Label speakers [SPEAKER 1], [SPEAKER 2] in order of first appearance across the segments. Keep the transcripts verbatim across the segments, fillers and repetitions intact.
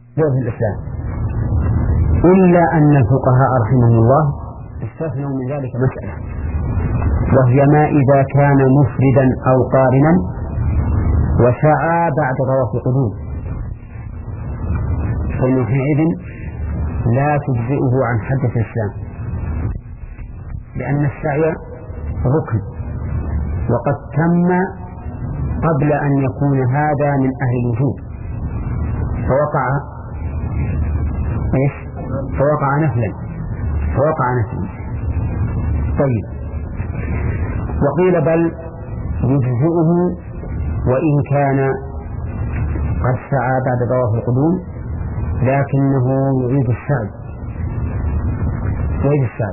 [SPEAKER 1] في الإسلام، إلا أن الفقهاء رحمهم الله استثنوا من ذلك مسألة، وهي ما إذا كان مفردا أو قارنا وسعى بعد طواف القدوم، فإنه حينئذ لا تجزئه عن حجة الإسلام، لأن السعي ركن وقد تم قبل أن يكون هذا من أهل الوجوب، فوقع إيش؟ فوقع نفلا فوقع نفلا طيب، وقيل بل يجزئه وإن كان قد سعى بعد طواف القدوم، لكنه يعيد السعي يعيد السعي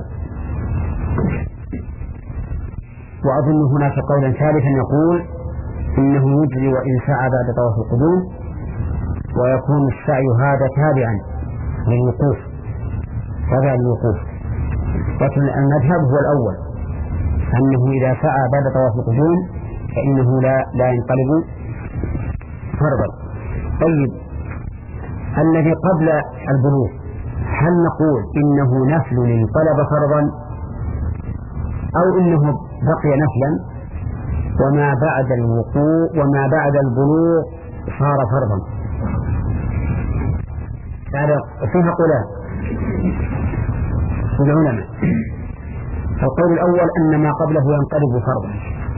[SPEAKER 1] وأظن هناك قولا ثالثا يقول إنه يجري وإن سعى بعد طواف القدوم، ويكون السعي هذا تابعا للوقوف تابعا للوقوف، لكن المذهب هو الأول، أنه إذا سعى بعد طواف القدوم فإنه لا لا ينقلب فرضا. طيب، الذي قبل البلوغ هل نقول إنه نفل انقلب فرضا، أو إنه بقي نفلا وما بعد الوقوع وما بعد البلوغ صار فرضا؟ هذا فيها قولان العلماء. القول الأول أن ما قبله ينقلب فرضا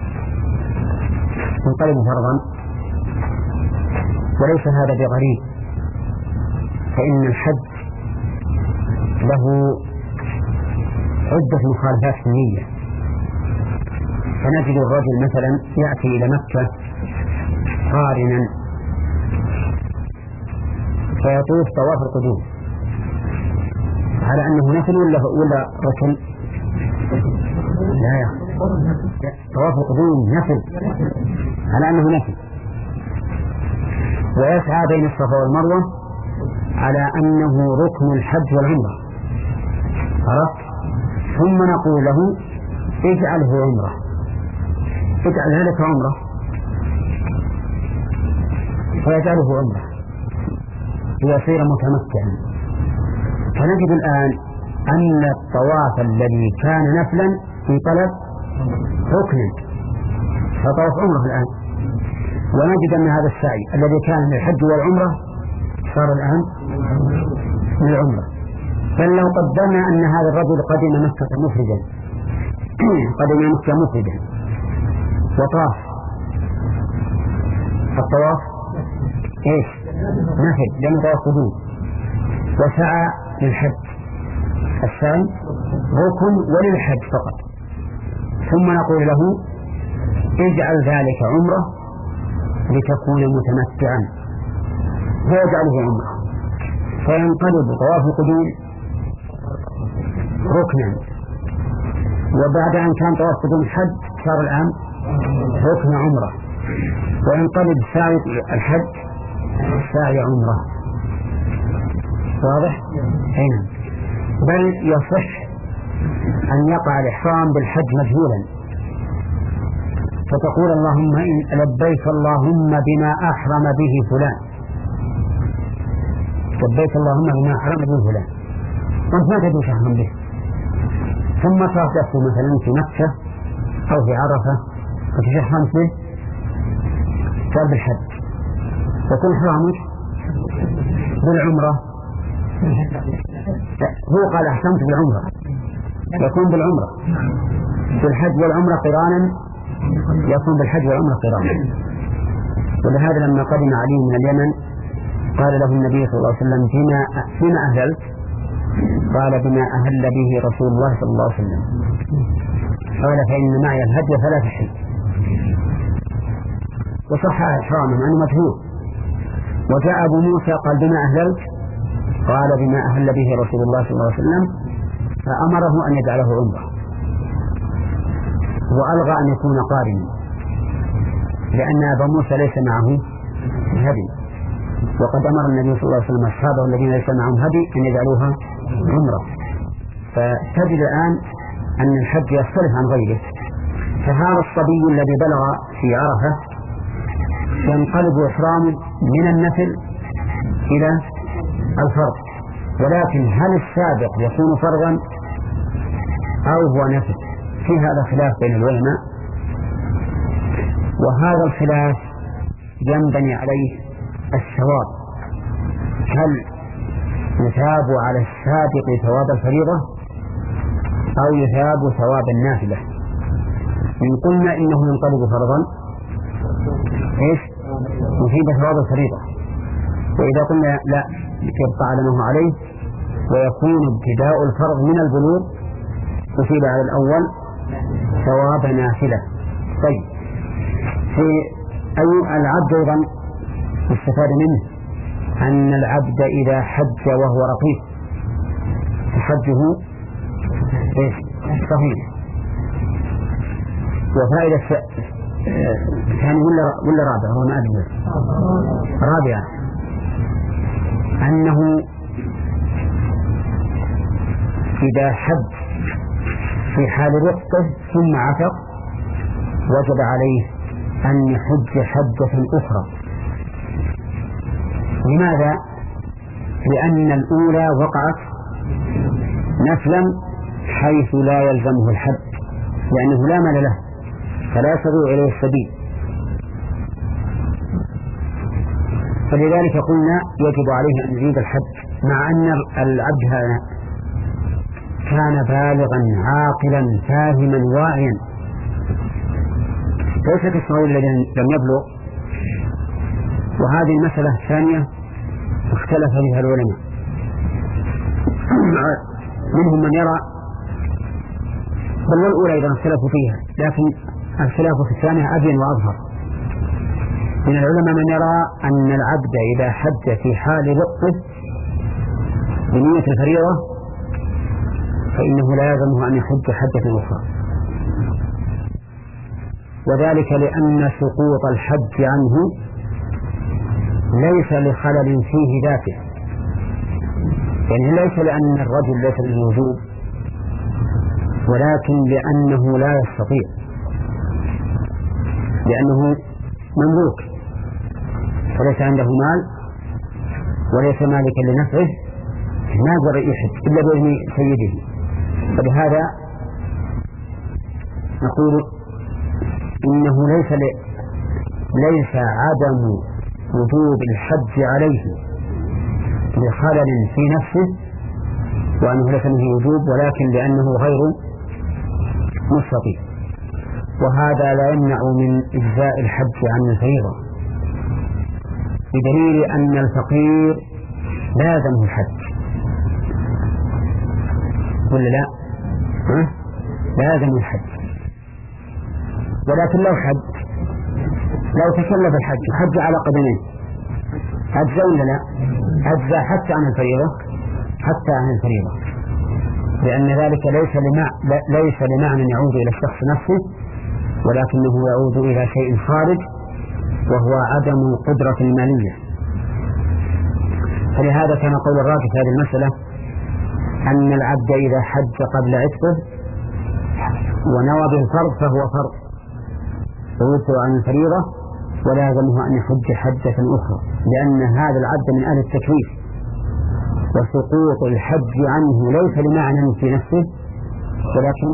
[SPEAKER 1] ينقلب فرضا وليس هذا بغريب، فإن الحج له عدة مخالفات في النية، فنجد الرجل مثلا يأتي إلى مكة قارنا فيطوف طواف القدوم على أنه نفل ولا ولا ركن؟ لا يا طواف القدوم نفل على أنه نفل، ويسعى بين الصفا والمروة على أنه ركن الحج والعمرة، عرفت؟ ثم نقول له اجعله عمرة، اجعل ذلك عمرة، فيجعله عمرة ليصير متمتعا. فنجد الآن أن الطواف الذي كان نفلا انقلب ركنا، فطواف عمرة الآن، ونجد أن هذا السعي الذي كان للحج والعمرة صار الآن للعمرة. بل لو قدرنا أن هذا الرجل قدم مكة مفردا قدم مكة مفردا وطاف، الطواف ايش؟ نفل لأنه طواف قدوم، وسعى للحج، السعي ركن وللحج فقط، ثم نقول له اجعل ذلك عمرة لتكون متمتعا، فيجعله عمرة، فينقلب طواف القدوم ركنا، وبعد أن كان طواف القدوم حج صار الآن ركن عمرة، وينقلب سعي الحج سعي عمرة. واضح؟ هنا بل يصح أن يقع الإحرام بالحج مجهولا، فتقول اللهم إن لبيك اللهم بما أحرم به فلان، لبيك اللهم بما أحرم به فلان، وانت ما تدري أحرم به، ثم صارت مثلا في مكة أو في عرفة فتشحرمت به صار بالحج، وكل حرامك بالعمرة. هو قال أحسنت بالعمرة، يكون بالعمرة بالحج والعمرة قرانا، يكون بالحج والعمرة قرانا. ولهذا لما قدم علي من اليمن قال له النبي صلى الله عليه وسلم بما بما أهللت؟ قال بما أهل به رسول الله صلى الله عليه وسلم. قال فإن معي الهدي فلا تحل، وصح إحرامه أنه مجهول. وجاء أبو موسى قال بما أهللت؟ قال بما أهل به رسول الله صلى الله عليه وسلم، فأمره أن يجعله عمرة، وألغى أن يكون قارنا، لأن أبا موسى ليس معه هدي، وقد أمر النبي صلى الله عليه وسلم أصحابه الذين ليس معهم هدي أن يجعلوها عمرة. فتجد الآن أن الحج يختلف عن غيره. فهذا الصبي الذي بلغ في عرفة ينقلب إحرامه من النفل إلى الفرض، ولكن هل السابق يكون فرضا أو هو نفل؟ في هذا خلاف بين العلماء، وهذا الخلاف ينبني عليه الثواب. هل يثاب على السابق ثواب الفريضة أو يثاب ثواب النافلة؟ إن قلنا إنه ينقلب فرضا إيش؟ يثيب ثواب الفريضة، وإذا قلنا لا يبقى على ما هو عليه ويكون ابتداء الفرض من البلوغ يثيب على الأول ثواب نافلة. طيب، في أي العبد أيضا يستفاد منه أن العبد إذا حج وهو رقيق فحجه إيش؟ صحيح. وفائدة ثانية ولا ولا رابعة؟ هو ما أدري. رابعة أنه إذا حج في حال رقه ثم عتق وجب عليه أن يحج حجة أخرى. لماذا؟ لأن الأولى وقعت نفلا حيث لا يلزمه الحج، لأنه لا مال له فلا يستطيع إليه السبيل، فلذلك قلنا يجب عليه أن يزيد الحج، مع أن العبد هذا كان بالغا عاقلا فاهما واعيا، ليس كالصغير الذي لم يبلغ. وهذه المسألة الثانية اختلف فيها العلماء، منهم من يرى، بل والأولى أيضا اختلفوا فيها، لكن الخلاف في الثانية أبين وأظهر. من العلماء من يرى أن العبد إذا حج في حال رقه بنية الفريضة فإنه لا يلزمه أن يحج حجة أخرى، وذلك لأن سقوط الحج عنه ليس لخلل فيه ذاته، يعني ليس لأن الرجل ليس للوجوب، ولكن لأنه لا يستطيع، لأنه مملوك فليس عنده مال وليس مالكا لنفعه، ما يقدر يحج إلا بإذن سيده. فلهذا نقول إنه ليس ل... ليس عدم وجوب الحج عليه لخلل في نفسه وأنه ليس منه وجوب، ولكن لأنه غير مستطيع، وهذا لا يمنع من إجزاء الحج عن الفريضة، بدليل أن الفقير لازمه الحج ولا لا؟ ها؟ لازم الحج، ولكن لو حج لو تكلف الحج حج على قدمين أجزى ولا لا؟ أجزى حتى عن الفريضة، حتى عن الفريضة، لأن ذلك ليس لمع... ليس لمعنى يعود إلى الشخص نفسه، ولكنه يعود إلى شيء خارج وهو عدم القدرة المالية. فلهذا كان قول الراجح في هذه المسألة أن العبد إذا حج قبل عتقه ونوى بالفرض فهو فرض ويوسع عن الفريضة، ولا يلزمه أن يحج حجة أخرى، لأن هذا العبد من أهل التكليف، وسقوط الحج عنه ليس لمعنى في نفسه ولكن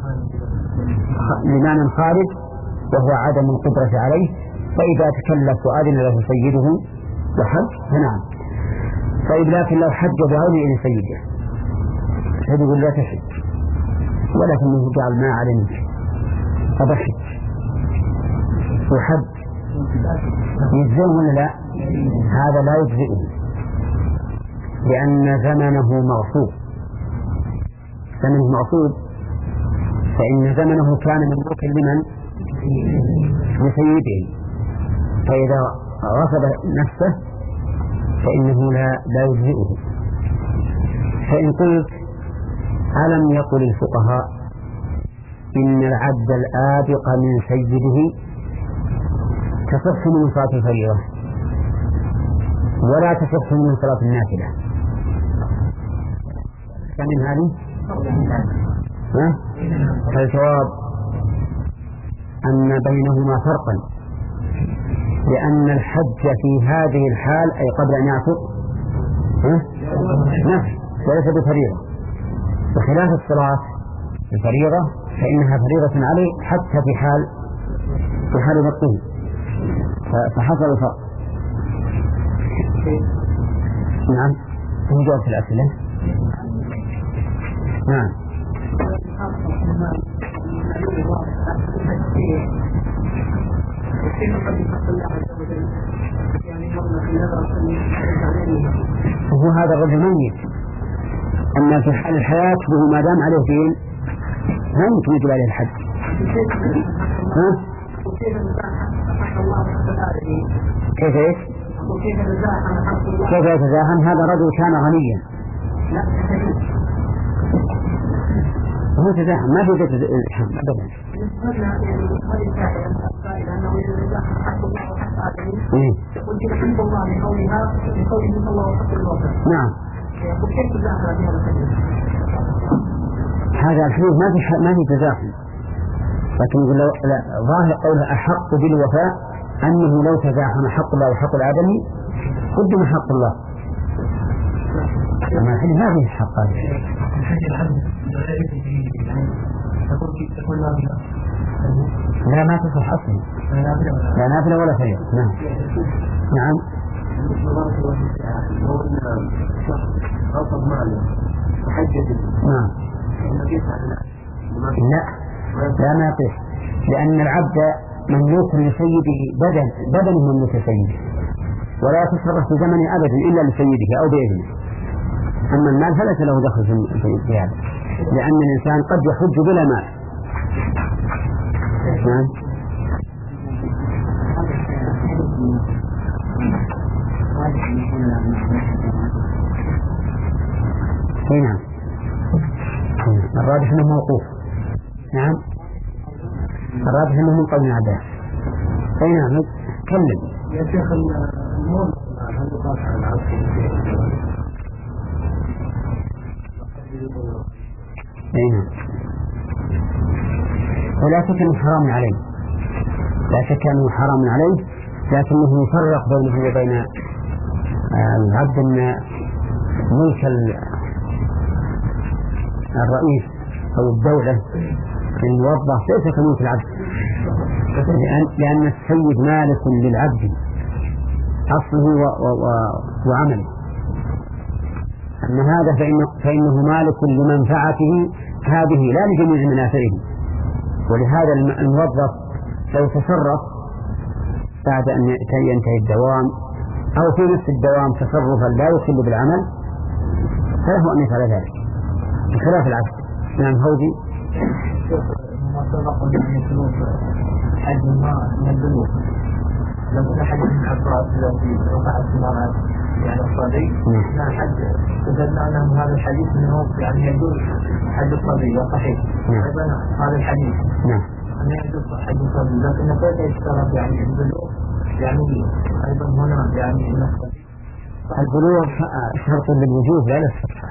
[SPEAKER 1] لمعنى خارج وهو عدم القدرة عليه، فإذا تكلف وأذن له سيده وحج فنعم. طيب، لكن لو حج بغير إذن سيده فيقول لا تحج، ولكنه جعل ما علمك فبحج وحج يجزئه ولا لا؟ هذا لا يجزئه، لأن زمنه مغصوب، زمنه مغصوب، فإن زمنه كان مملوكا لمن؟ لسيده، فإذا غصب نفسه فإنه لا لا يجزئه. فإن قلت ألم يقل الفقهاء إن العبد الآبق من سيده تصح من صلاة الفريضة ولا تصح من صلاة النافلة، فمن هذه فالجواب أن بينهما فرقا، لأن الحج في هذه الحال أي قبل أن يعتق نفل وليس بفريضة، بخلاف الصلاة الفريضة فإنها فريضة عليه حتى في حال في حال ضبطه، فحصل الفرق. نعم هو جواب في الأسئلة. نعم وهو هذا الرجل ميت، أما في حال الحياة وهو ما دام عليه دين لا يمكن يجب عليه الحج. ها؟ كيف ايش؟ كيف يتزاحم؟ هذا رجل كان غنيا هو تزاحم ما في تزاحم أبدا. نعم هذا الحديث ما في ما في تزاحم، لكن يقول لو ظاهر قوله أحق بالوفاء أنه لو تزاحم حق الله وحق الآدمي قدم حق الله، أما الحديث ما فيه حق هذا. لا ما تصح أصلا، لا نافلة ولا فريضة. نعم نعم نعم لا لا ما يقيس، لأن العبد مملوك لسيده بدن بدن مملوك لسيده ولا يتصرف في زمن أبدا إلا لسيده أو بإذنه. أما المال فليس له دخل في هذا، لأن الإنسان قد يحج بلا مال. نعم نعم الراجح أنه موقوف. نعم الراجح أنه من قول عباس. أي نعم تكلم
[SPEAKER 2] يا شيخ الموضوع هل يقاس على العصر؟
[SPEAKER 1] أي نعم ولا شك أنه حرام عليه، لا شك أنه حرام عليه، لكنه يفرق بينه وبين العبد أن ملك الرئيس أو الدولة الموظف ليس كملك العبد، لأن, لأن السيد مالك للعبد أصله وعمله، أما هذا فإنه, فإنه مالك لمنفعته هذه لا لجميع منافعه. ولهذا الموظف لو تصرف بعد أن ينتهي الدوام أو في نفس الدوام تصرفا لا يخل بالعمل فله أن يفعل ذلك بخلاف العبد. نعم هودي
[SPEAKER 2] ما سبق من الفلوس حجم ما من البنوك لو كان حجم من عباس الذي رفع الثمانات يعني الصدي لا حج تدلنا أن هذا الحديث منه يعني يجوز حج الصدي وصحيح أيضا هذا الحديث أن يجوز حج الصدي، لكن كيف يشترط يعني البلوغ يعني أيضا هنا يعني
[SPEAKER 1] البلوغ شرط للوجوب لا للصحة،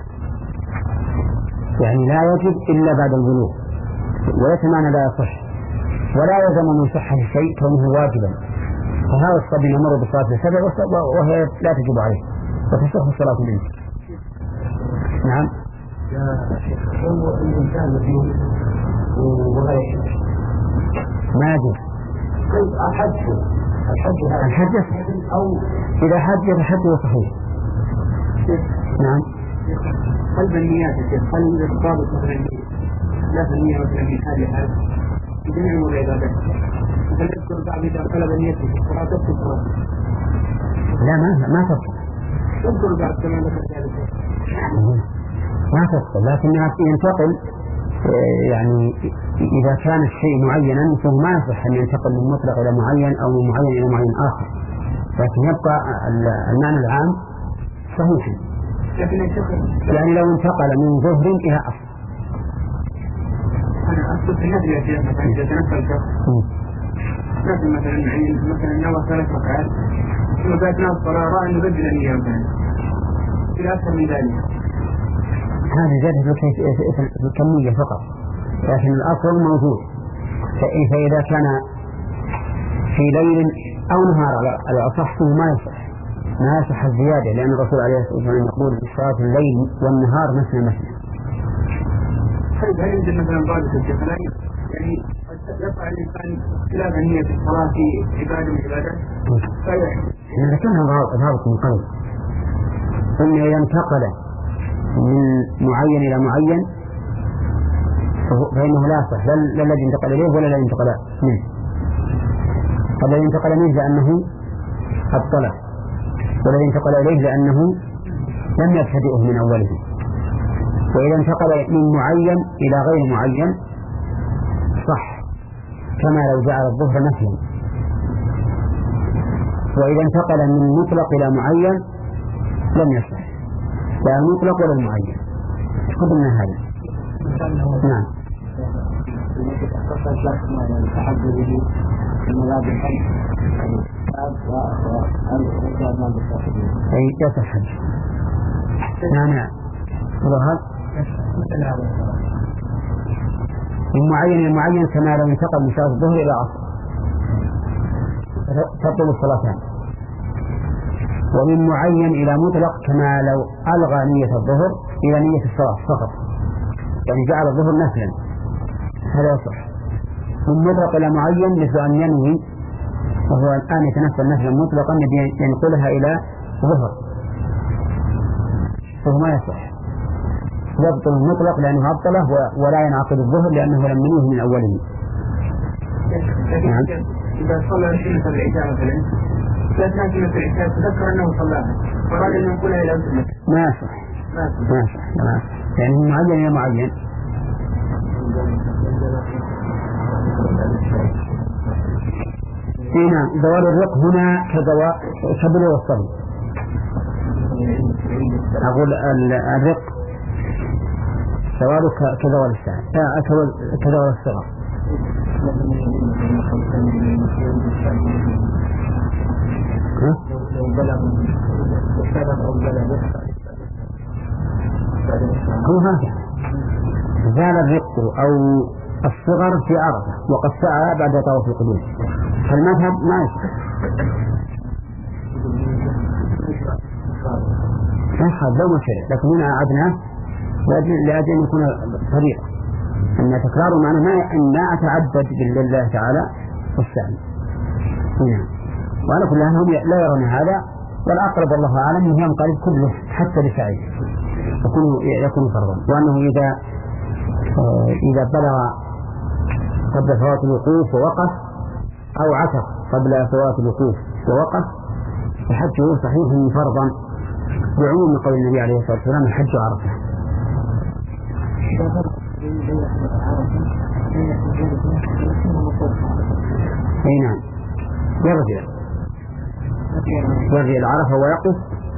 [SPEAKER 1] يعني لا يجب إلا بعد البلوغ، وليس معنى لا يصح ولا يلزم من صحة شيء كونه واجبا. فهذا الصبي يمر بالصلاة السبع وهي لا تجب عليه وتصح الصلاة منه. نعم
[SPEAKER 2] هو الإنسان يجوز وغير
[SPEAKER 1] ما يجوز
[SPEAKER 2] الحج الحج
[SPEAKER 1] الحج
[SPEAKER 2] أو
[SPEAKER 1] إذا حج فحجه صحيح. نعم
[SPEAKER 2] قلب النيات هل الضابط مثلا لا في النية مثلا في حال حال في جميع أمور العبادات هل يذكر بعض إذا قلب نيته ولا تذكر؟
[SPEAKER 1] لا ما ما تذكر
[SPEAKER 2] تذكر بعض كما ذكر ذلك
[SPEAKER 1] ما تذكر، لكنها ينتقل يعني إذا كان الشيء معينا فهو ما يصح أن ينتقل من مطلق إلى معين أو من معين إلى معين آخر، لكن يبقى المعنى العام صحيحا. يعني لو انتقل من ظهر إلى أصل
[SPEAKER 2] أنا أقصد في النبي يا شيخ مثلا إذا تنفل شخص مثلا مثلا مثلا نوى ثلاث ركعات ثم بعد نوى الصلاة رأى أن يبدل النية مثلا إلى أكثر من ذلك،
[SPEAKER 1] هذه زادت في الكمية فقط، لكن الأصل موجود. فإذا كان في ليل أو نهار على الأصح ما يصح، ما يصح الزيادة، لأن الرسول عليه الصلاة والسلام يقول صلاة الليل والنهار مثنى مثنى.
[SPEAKER 2] طيب هل يمكن مثلا بعض الشيخ يعني يقع الإنسان خلاف نية الصلاة في عبادة من عبادات؟
[SPEAKER 1] احنا ذكرنا ضابط من قبل، قلنا إذا انتقل من معين إلى معين فإنه لا يصح، لا الذي انتقل إليه ولا الذي انتقل منه. الذي انتقل منه لأنه أبطله، والذي انتقل إليه لأنه لم يبتدئه من أوله. وإذا انتقل من معين إلى غير معين صح، كما لو جعل الظهر نفلا. وإذا انتقل من مطلق إلى معين لم يصح، لا المطلق ولا المعين. قبلنا هذا. نعم. أي يصح. نعم نعم. ظهر من معين إلى معين كما لو انتقل من صلاة الظهر إلى عصر تبطل الصلاتان. ومن معين إلى مطلق كما لو ألغى نية الظهر إلى نية الصلاة فقط، يعني جعل الظهر نفلا، هذا يصح. من مطلق إلى معين مثل أن ينوي وهو الآن يتنفل نفلا مطلقا ينقلها إلى ظهر فهو ما يصح، يبطل المطلق لأنه أبطله ولا ينعقد الظهر لأنه لم ينوه من أوله.
[SPEAKER 2] نعم. إذا صلى سنة العشاء مثلا لا سنة العشاء تذكر أنه صلاها فراد أن ينقلها إلى سنة
[SPEAKER 1] ما يصح ما يصح ما يصح يعني من معين إلى معين. هنا دوال الرق هنا كدواء كبل والصبي. أقول الرق سواله كدوال الساعة كدوال الصغر. هو هذا زال الرق أو الصغر في عرفة وقد سعى بعد طواف القدوم، فالمذهب ما يصح. هذا لو مشرع، لكن هنا أعدناه لأجل أن يكون طريقة أن تكرار معنى ما أن لا أتعبد بالله تعالى والسعي. نعم. وعلى كل هم لا يرون هذا، والأقرب الله أعلم أنه ينقلب كله حتى لسعيه يكون يكون فرضا، وأنه إذا إذا بلغ قبل فوات الوقوف ووقف أو عتق قبل فوات الوقوف ووقف فحجه صحيح فرضا بعموم قول النبي عليه الصلاة والسلام الحج عرفة. أي نعم يرجع يرجع العرفة ويقف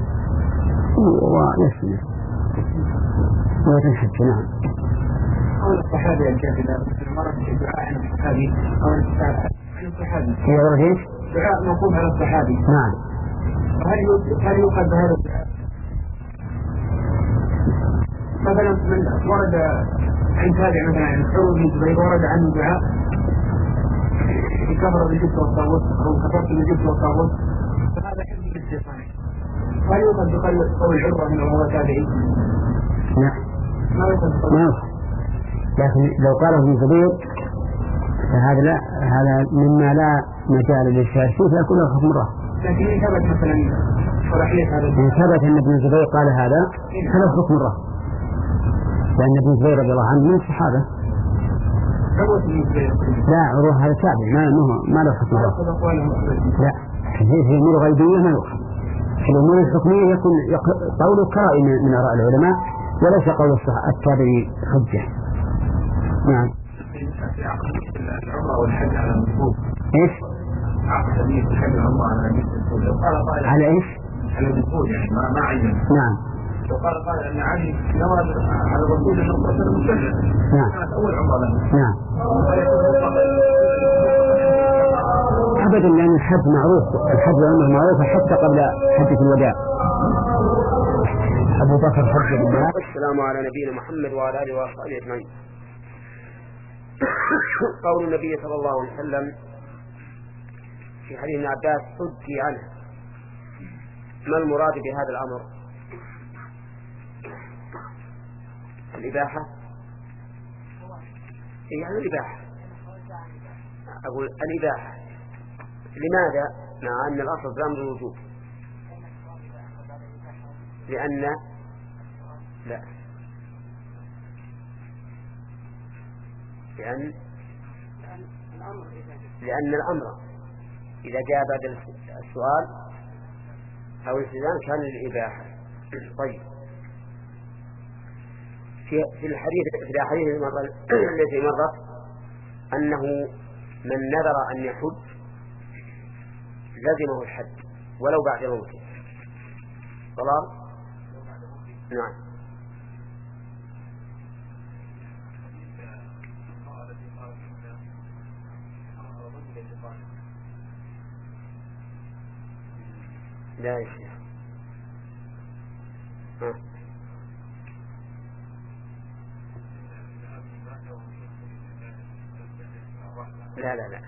[SPEAKER 1] ويسمع ويتنحج. نعم.
[SPEAKER 2] قول الصحابي الجاهل مرة دعاء عن الصحابي أو عن الصحابي
[SPEAKER 1] هي ورد
[SPEAKER 2] دعاء موقوف على الصحابي.
[SPEAKER 1] نعم.
[SPEAKER 2] هل هل يؤخذ بهذا الدعاء؟ مثلا من ورد عن تابع مثلا عن عروة بن الزبير ورد عنه دعاء كفر بالجبت والطاغوت أو كفرت بالجبت والطاغوت، فهذا حفظ للشيطان. هل يؤخذ بقول عروة من هو تابعي؟
[SPEAKER 1] لا
[SPEAKER 2] ما يؤخذ
[SPEAKER 1] ما يؤخذ، لكن لو قاله ابن الزبير فهذا لا، هذا مما لا مجال للشاذ فيه فيكون له حكم الرفع.
[SPEAKER 2] لكن إن ثبت مثلا صلاحية هذا
[SPEAKER 1] إن ثبت أن ابن الزبير قال هذا فله حكم الرفع، لأن ابن الزبير رضي الله عنه من الصحابة. لا عروة هذا تابع ما ما له حكم الرفع. لا في أمور غيبية ما يؤخذ. في الأمور الحكمية يكون قوله كرائم من آراء العلماء وليس قول التابعي حجة. نعم.
[SPEAKER 2] العمرة والحج على المفروض.
[SPEAKER 1] إيش؟
[SPEAKER 2] عقد النية الحج العمرة على النية المفروض.
[SPEAKER 1] على إيش؟
[SPEAKER 2] على المفروض يعني ما ما عين.
[SPEAKER 1] نعم.
[SPEAKER 2] وقال قال أن علي نوى على الرسول أن الرسول مسلم.
[SPEAKER 1] نعم.
[SPEAKER 2] كانت أول عمرة له.
[SPEAKER 1] نعم. أبدا لأن الحج معروف، الحج والعمرة معروفة حتى قبل حجة الوداع. أبو بكر حج بالله.
[SPEAKER 3] السلام على نبينا محمد وعلى آله وصحبه أجمعين. قول النبي صلى الله عليه وسلم في حديث ابن عباس حجي عنه ما المراد بهذا الأمر؟ الإباحة؟ يعني الإباحة، أقول الإباحة. لماذا؟ مع أن الأصل في الأمر الوجوب. لأن لا لأن لأن الأمر إذا جاء بعد السؤال أو الاستئذان كان للإباحة. طيب، في في الحديث في الحديث التي مرت أنه من نذر أن يحج لزمه الحج ولو بعد موته. طلال؟ نعم. لا يا شيخ. ها. لا لا لا.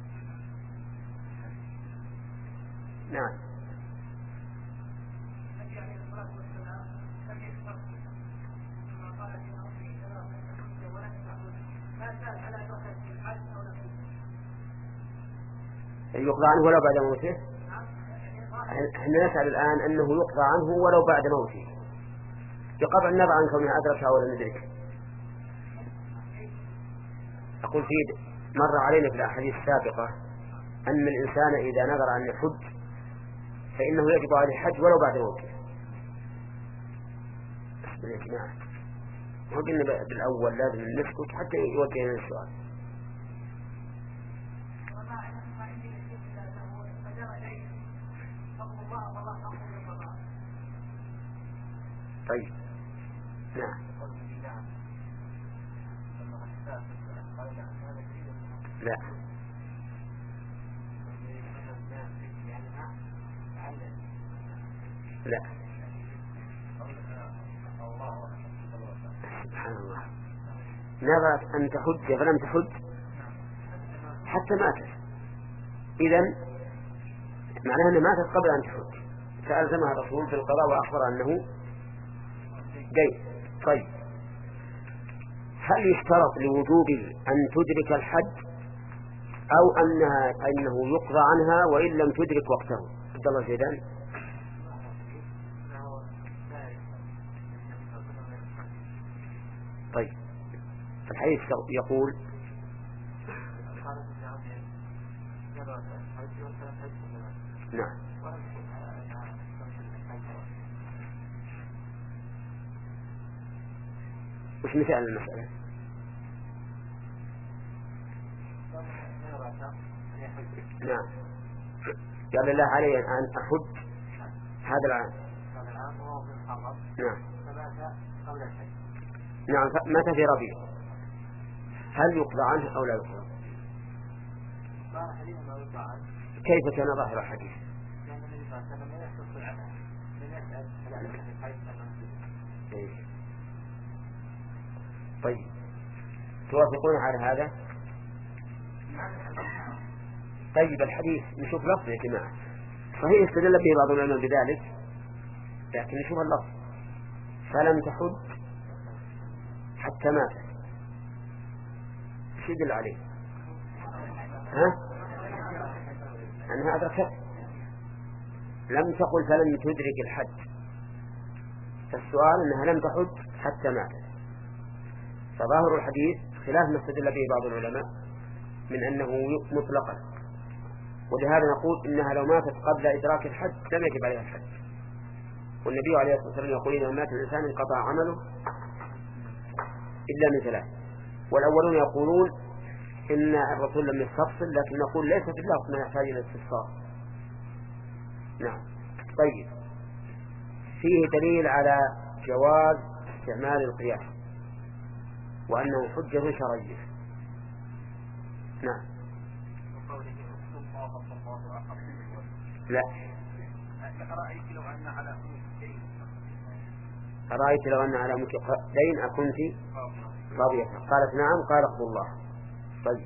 [SPEAKER 3] نعم. يقضى عنه ولو بعد موته. احنا نسأل الآن أنه يقضى عنه ولو بعد موته بقطع النظر عن كونه أدركها ولا ندرك. أقول في مر علينا في الأحاديث السابقة أن الإنسان إذا نذر أن يحج فإنه يجب عليه الحج ولو بعد موته. بالإجماع. وقلنا بالأول لازم نسكت حتى يوجهنا السؤال. طيب. نعم. لا. لا. سبحان الله. نذرت أن تحج فلم تحج حتى ماتت. إذن معناها أنها ماتت قبل أن تحج، فألزمها الرسول في القضاء وأخبر أنه جيد. طيب، هل يشترط لوجوب أن تدرك الحج أو أنها أنه يقضى عنها وإن لم تدرك وقته؟ عبد الله زيدان. طيب، الحديث يقول نعم. وش مثال المسألة؟ نعم. قال الله علي أن أحج هذا العام. نعم. نعم. متى في ربيع؟ هل يقضى عنه أو لا يقضى؟ كيف كان ظاهر الحديث؟ طيب، توافقون على هذا؟ طيب، الحديث نشوف لفظ يا جماعة. صحيح استدل به بعض العلماء بذلك، لكن نشوف اللفظ. فلم تحج حتى مات، ايش يدل عليه؟ ها؟ أنها أدركت. لم تقل فلم تدرك الحج، فالسؤال أنها لم تحج حتى ماتت. فظاهر الحديث خلاف ما استدل به بعض العلماء من أنه مطلقا، ولهذا نقول إنها لو ماتت قبل إدراك الحج لم يجب عليها الحج. والنبي عليه الصلاة والسلام يقول إذا مات الإنسان انقطع عمله إلا من ثلاث. والأولون يقولون إن الرسول لم يستفصل، لكن نقول ليس في اللفظ ما يحتاج إلى استفصال. نعم. طيب، فيه دليل على جواز استعمال القياس وأنه حجة شرعية. نعم. لا. أرأيت لو أن على أرأيت لو أن على مك دين أكنت راضية؟ قالت نعم. قال اقضوا الله. طيب،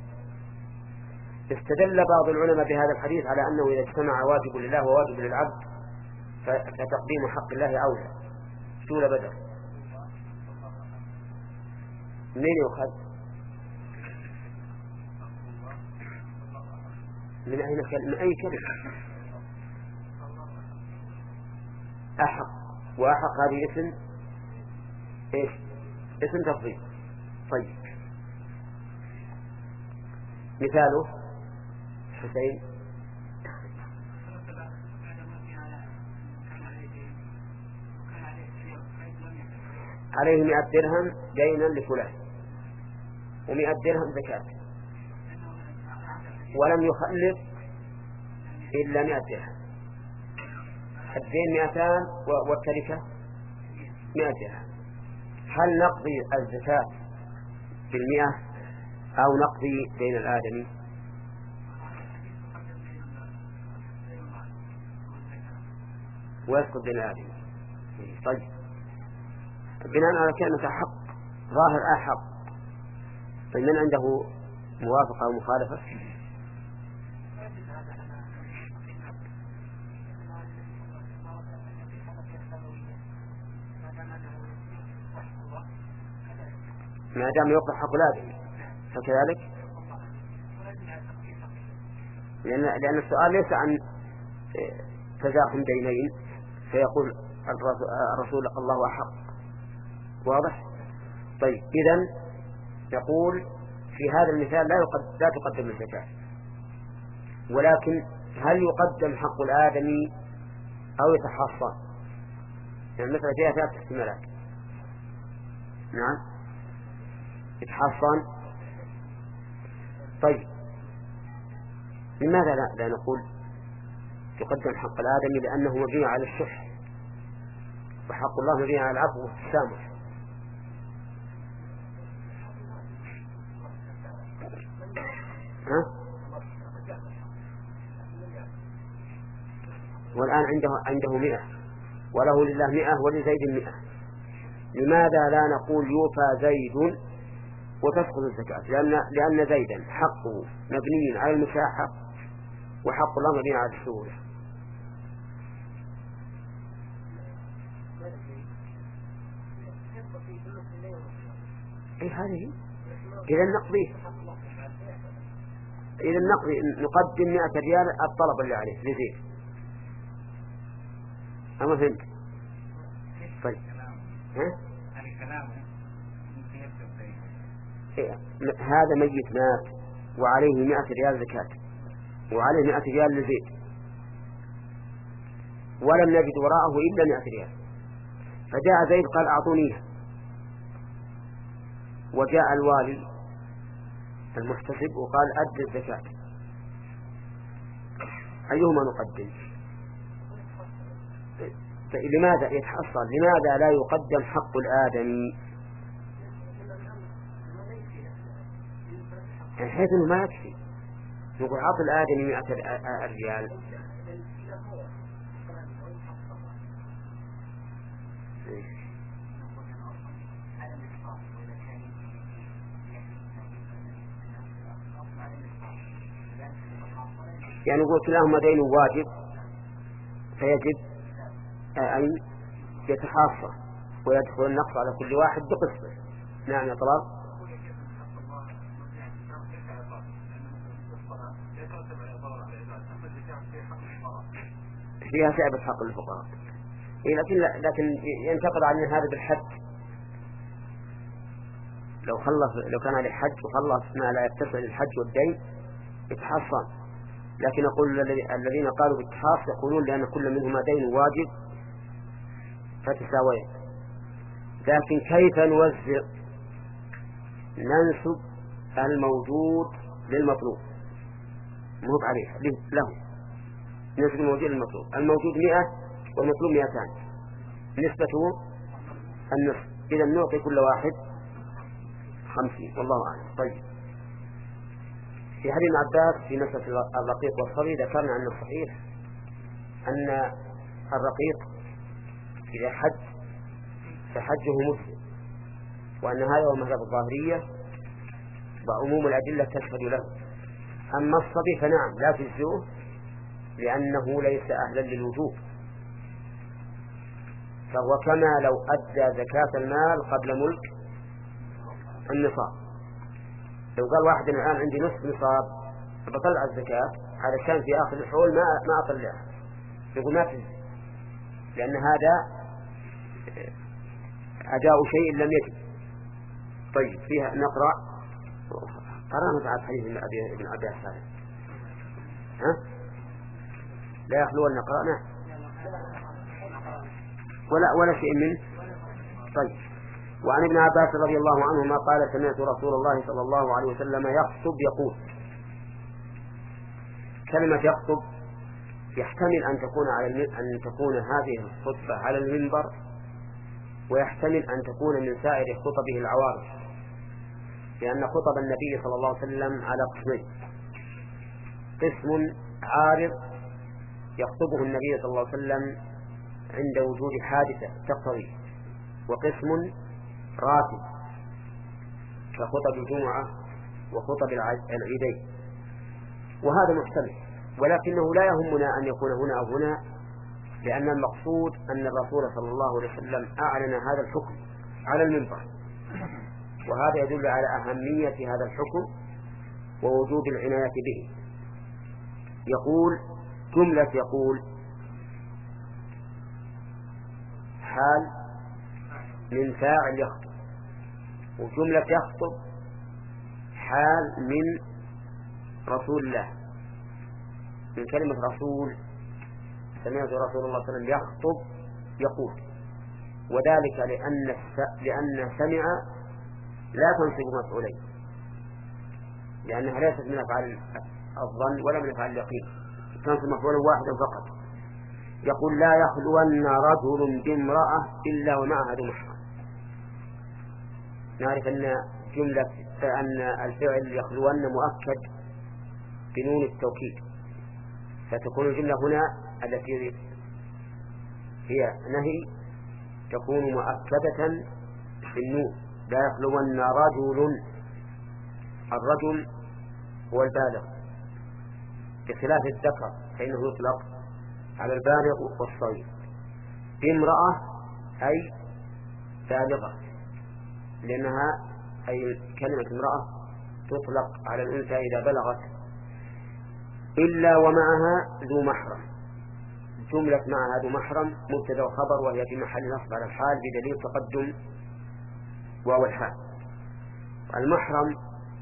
[SPEAKER 3] استدل بعض العلماء بهذا الحديث على أنه إذا اجتمع واجب لله وواجب للعبد فتقديم حق الله أولى. سولة بدر منين يؤخذ؟ من أين كلمة؟ من أي كلمة؟ أحق، وأحق هذه اسم إيش؟ اسم تفضيل. طيب مثاله حسين عليه مئة درهم دينا لفلان ومئة درهم زكاة ولم يخلف إلا مئة درهم، الدين مئتان والتركة مئة درهم. هل نقضي الزكاة بالمئة أو نقضي دين الآدمي؟ ويسقط دين الآدمي. طيب بناء على كلمة حق ظاهر أحق، فمن عنده موافقة أو مخالفة؟ ما دام يوقع حق الآدمي فكذلك، لأن, لأن السؤال ليس عن تزاحم دينين فيقول الرسول الله أحق. واضح؟ طيب إذن يقول في هذا المثال لا, يقدم لا تقدم الزكاة، ولكن هل يقدم حق الآدمي أو يتحصن؟ يعني مثلا فيها ثلاث احتمالات. نعم يتحصن. طيب لماذا لا, لا نقول يقدم حق الآدمي؟ لأنه مبني على الشح، وحق الله مبني على العفو والتسامح. ها؟ والآن عنده عنده مئة وله لله مئة ولزيد مئة، لماذا لا نقول يوفى زيد وتسقط الزكاة؟ لأن لأن زيدا حقه مبني على المشاحة وحق الله مبني على السهولة. أي هذه إذا نقضيه، إذا نقضي نقدم مئة ريال الطلب اللي عليه لزيد. أما فهمت؟ طيب ها؟ إيه؟ هذا ميت مات وعليه مئة ريال زكاة وعليه مئة ريال لزيد ولم نجد وراءه إلا مئة ريال، فجاء زيد قال أعطونيها، وجاء الوالي المحتسب وقال أدي الزكاة، أيهما نقدم؟ لماذا يتحصل؟ لماذا لا يقدم حق الآدمي؟ حيث أنه ما يكفي نقول عطل الآدمي مئة ريال. يعني نقول كلاهما دين واجب فيجب أن يتحاصى ويدخل النقص على كل واحد بقسمه. نعم يا طلال. فيها شعبة حق الفقراء، إيه لكن لكن ينتقد عن هذا بالحج. لو خلص لو كان عليه حج وخلص ما لا يتسع للحج والدين يتحصن، لكن يقول الذين قالوا بالتحاص يقولون لأن كل منهما دين واجب فتساويا. لكن كيف نوزع؟ ننسب الموجود للمطلوب مو عليه له، نسبة الموجود للمطلوب. الموجود مئة والمطلوب مئتان، نسبته النصف، إذا نعطي كل واحد خمسين والله أعلم. طيب في حديث ابن عباس في مسألة الرقيق والصبي ذكرنا أن الصحيح أن الرقيق إذا حج فحجه مجزئ، وأن هذا هو مذهب الظاهرية وعموم الأدلة تشهد له. أما الصبي فنعم لا تجزئه لأنه ليس أهلا للوجوب، فهو كما لو أدى زكاة المال قبل ملك النصاب. لو قال واحد الآن عندي نصف نصاب بطلع الزكاة علشان في آخر الحول ما ما أطلعها، يقول ما تجزي، لأن هذا أداء شيء لم يجب. طيب فيها نقرأ قرأنا بعد حديث ابن أبي الحارث، ها لا يخلو أن نقرأنا ولا ولا شيء منه. طيب وعن ابن عباس رضي الله عنهما قال سمعت رسول الله صلى الله عليه وسلم يخطب يقول. كلمة يخطب يحتمل أن تكون على أن تكون هذه الخطبة على المنبر، ويحتمل أن تكون من سائر خطبه العوارض، لأن خطب النبي صلى الله عليه وسلم على قسمين: قسم عارض يخطبه النبي صلى الله عليه وسلم عند وجود حادثة تقتضي، وقسم راتب كخطب الجمعة وخطب العيدين، وهذا محتمل، ولكنه لا يهمنا أن يكون هنا أو هنا، لأن المقصود أن الرسول صلى الله عليه وسلم أعلن هذا الحكم على المنبر، وهذا يدل على أهمية هذا الحكم ووجوب العناية به. يقول جملة يقول حال من فاعل يخطب، وجملة يخطب حال من رسول الله، من كلمة رسول. سمعت رسول الله صلى الله عليه وسلم يخطب يقول، وذلك لأن لأن سمع لا تنصب مفعولين، لأنها ليست من أفعال الظن ولا من أفعال اليقين، تنصب مفعولا واحدا فقط. يقول لا يخلون رجل بامرأة إلا ومعها ذو محرم. نعرف أن جملة أن الفعل يخلون مؤكد بنون التوكيد، فتكون الجملة هنا التي هي نهي تكون مؤكدة بالنون. لا يخلون رجل، الرجل هو البالغ، بخلاف الذكر فإنه يطلق على البالغ والصغير. بامرأة أي بالغة، لأنها أي كلمة امرأة تطلق على الأنثى إذا بلغت. إلا ومعها ذو محرم، جملة معها ذو محرم مبتدأ وخبر، وهي في محل نصب على الحال بدليل تقدم واو الحال. المحرم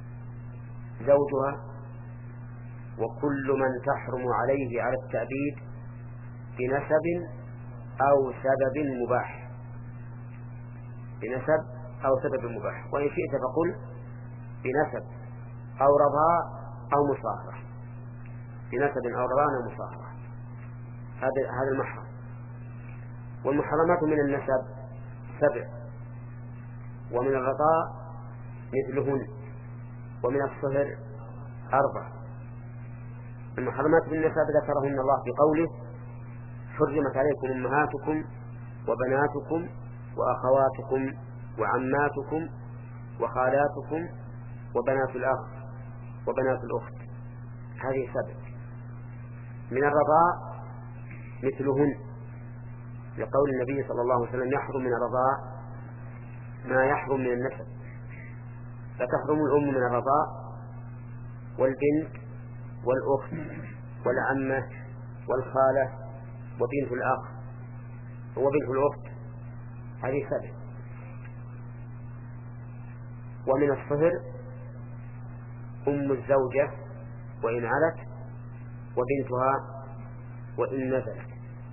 [SPEAKER 3] زوجها وكل من تحرم عليه على التأبيد بنسب أو سبب مباح، بنسب أو سبب مباح، وإن شئت فقل بنسب أو رضاء أو مصاهرة، بنسب أو رضاء أو مصاهرة، هذا هذا المحرم. والمحرمات من النسب سبع، ومن الرضاء مثلهن، ومن الصهر أربع. المحرمات من النسب ذكرهن الله بقوله حرمت عليكم أمهاتكم وبناتكم وأخواتكم وعماتكم وخالاتكم وبنات الأخ وبنات الأخت، هذه سبع. من الرضاء مثلهن، لقول النبي صلى الله عليه وسلم يحرم من الرضاء ما يحرم من النسب، فتحرم الأم من الرضاء والبنت والأخت والعمة والخالة وبنت الأخ وبنت الأخت، هذه سبع. ومن الصهر أم الزوجة وإن علت، وبنتها وإن نزلت.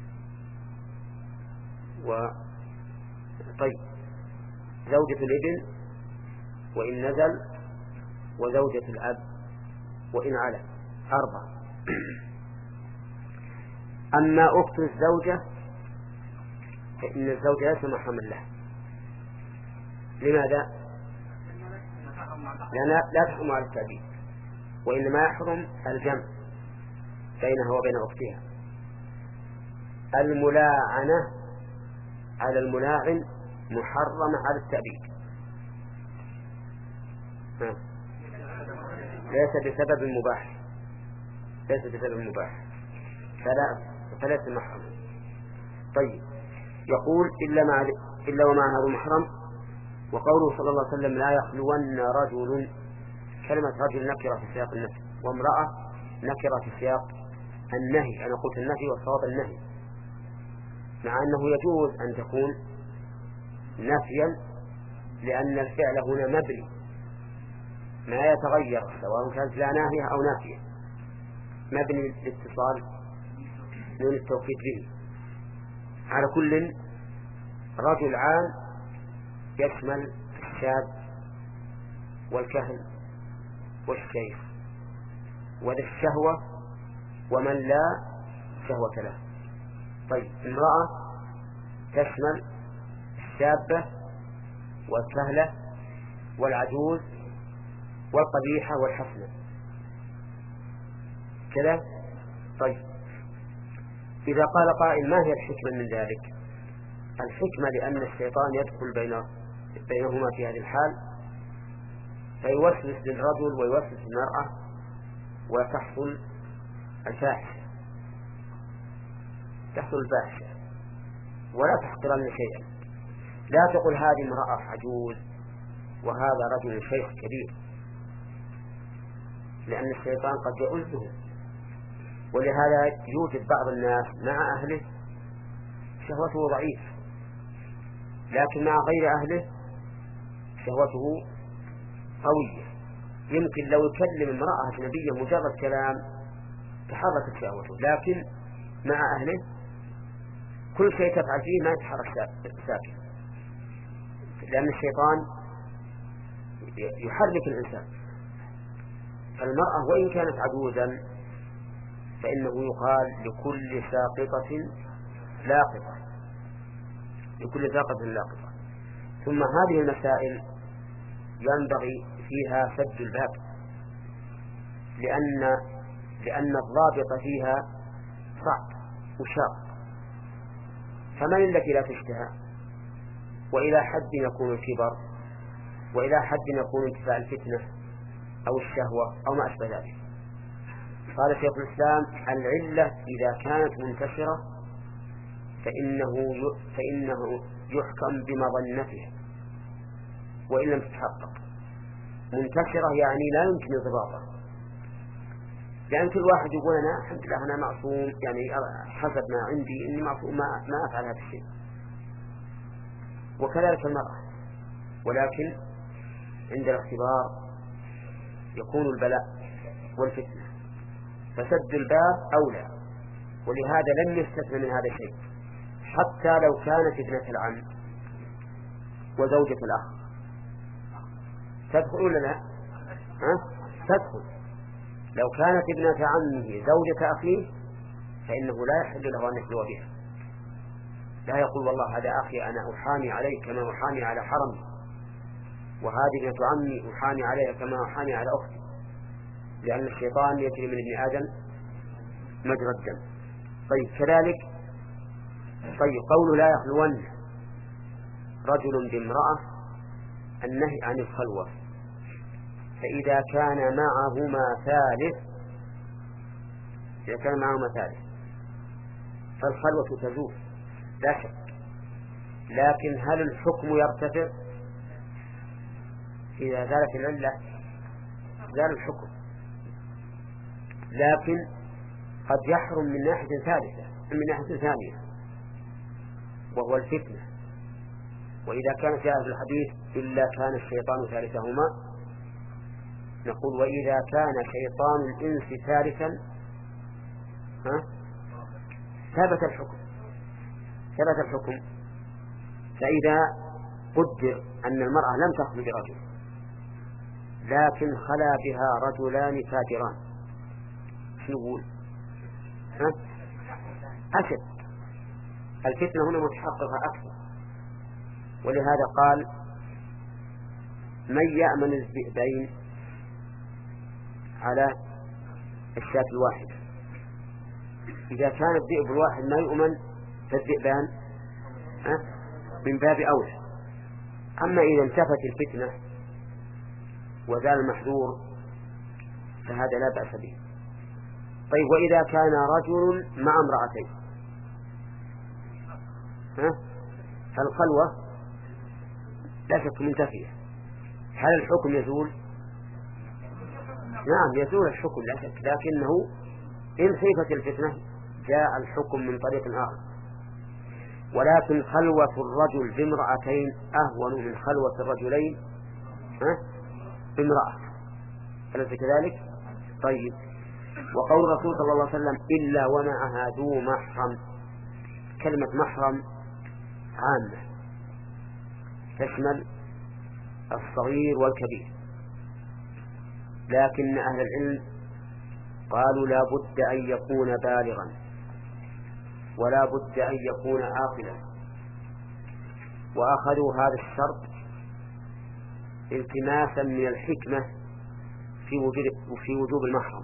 [SPEAKER 3] و طيب زوجة الابن وإن نزل، وزوجة الأب وإن علت، أربع. أما أخت الزوجة فإن الزوجة ليس محرما لها. لماذا؟ لأنها لا تحرم على التأبيد، وإنما يحرم الجمع بينها وبين أختها. الملاعنة على الملاعن محرمة على التأبيد، ليس بسبب مباح، ليس بسبب مباح، فلا فليس محرما. طيب يقول إلا مع إلا ومعها ذو محرم. وقوله صلى الله عليه وسلم لا يخلون رجل، كلمة رجل نكرة في سياق النفي، وامرأة نكرة في سياق النهي. أنا قلت النفي والصواب النهي، مع أنه يجوز أن تكون نفيا لأن الفعل هنا مبني ما يتغير سواء كانت لا ناهية أو نافية، مبني لاتصال نون التوكيد به. على كل رجل عام يشمل الشاب والكهل والشيخ وذا الشهوة ومن لا شهوة له. طيب امرأة تشمل الشابة والكهلة والعجوز والقبيحة والحسنة كذا. طيب إذا قال قائل ما هي الحكمة من ذلك؟ الحكمة لأن الشيطان يدخل بين بينهما في هذه الحال فيوسوس للرجل ويوسوس للمرأة وتحصل الفاحشة، تحصل الفاحشة ولا تحقرن شيئا. لا تقل هذه امرأة عجوز وهذا رجل شيخ كبير، لأن الشيطان قد يؤذه. ولهذا يوجد بعض الناس مع أهله شهوته ضعيف، لكن مع غير أهله شهوته قوية. يمكن لو يكلم امرأة أجنبية مجرد كلام تحركت شهوته، لكن مع أهله كل شيء تفعل فيه ما يتحرك ساكن، لأن الشيطان يحرك الإنسان. فالمرأة وإن كانت عجوزا فإنه يقال لكل ساقطة لاقطة، لكل ساقطة لاقطة. ثم هذه المسائل ينبغي فيها سد الباب، لأن لأن الضابط فيها صعب وشاق. فمن التي لا تشتهى؟ وإلى حد يكون الكبر، وإلى حد يكون انتفاع الفتنة أو الشهوة أو ما أشبه ذلك. قال شيخ الإسلام العلة إذا كانت منتشرة فإنه فإنه يحكم بمظنته وإن لم تتحقق. منتشرة يعني لا يمكن انضباطها، لأن كل واحد يقول أنا الحمد لله أنا معصوم، يعني حسب ما عندي إني معصوم ما, ما أفعل هذا الشيء. وكذلك المرأة، ولكن عند الاختبار يكون البلاء والفتنة، فسد الباب أولى. ولهذا لم يستثنى من هذا الشيء حتى لو كانت ابنة العم وزوجة الأخ تدخل ولا لا؟ ها؟ تدخل. لو كانت ابنة عمه زوجة أخيه فإنه لا يحل له أن يخلو بها، لا يقول والله هذا أخي أنا أحامي عليه كما أحامي على حرمي، وهذه ابنة عمي أحامي عليها كما أحامي على أختي، لأن الشيطان يجري من ابن آدم مجرى الدم. طيب كذلك طيب قوله لا يخلون رجل بامرأة النهي عن الخلوة، فإذا كان معهما ثالث إذا كان معهما ثالث فالخلوة تزول لا شك، لكن هل الحكم يرتفع؟ إذا زالت العلة زال الحكم، لكن قد يحرم من ناحية ثالثة من ناحية ثانية وهو الفتنة. وإذا كان في هذا الحديث إلا كان الشيطان ثالثهما، نقول وإذا كان شيطان الإنس ثالثا ها ثبت الحكم ثبت الحكم. فإذا قدر أن المرأة لم تخلو برجل لكن خلا بها رجلان فاجران، شو نقول؟ ها؟ أشد الفتنة هنا متحققة أكثر. ولهذا قال من يأمن الذئبين على الشاة الواحدة. إذا كان الذئب الواحد ما يؤمن فالذئبان من باب أولى. أما إذا انتفت الفتنة وزال المحذور فهذا لا بأس به. طيب وإذا كان رجل مع امرأتين ها فالخلوة لا شك منتفية. هل الحكم يزول؟ نعم يزول الحكم لا شك، لكنه إن خيفت الفتنة جاء الحكم من طريق آخر. ولكن خلوة الرجل بامرأتين أهون من خلوة الرجلين بامرأة، أليس كذلك؟ طيب، وقول الرسول صلى الله عليه وسلم إلا ومعها ذو محرم، كلمة محرم عامة تشمل الصغير والكبير، لكن أهل العلم قالوا لا بد أن يكون بالغا ولا بد أن يكون عاقلا، وأخذوا هذا الشرط التماسا من الحكمة في وجوب في وجوب المحرم.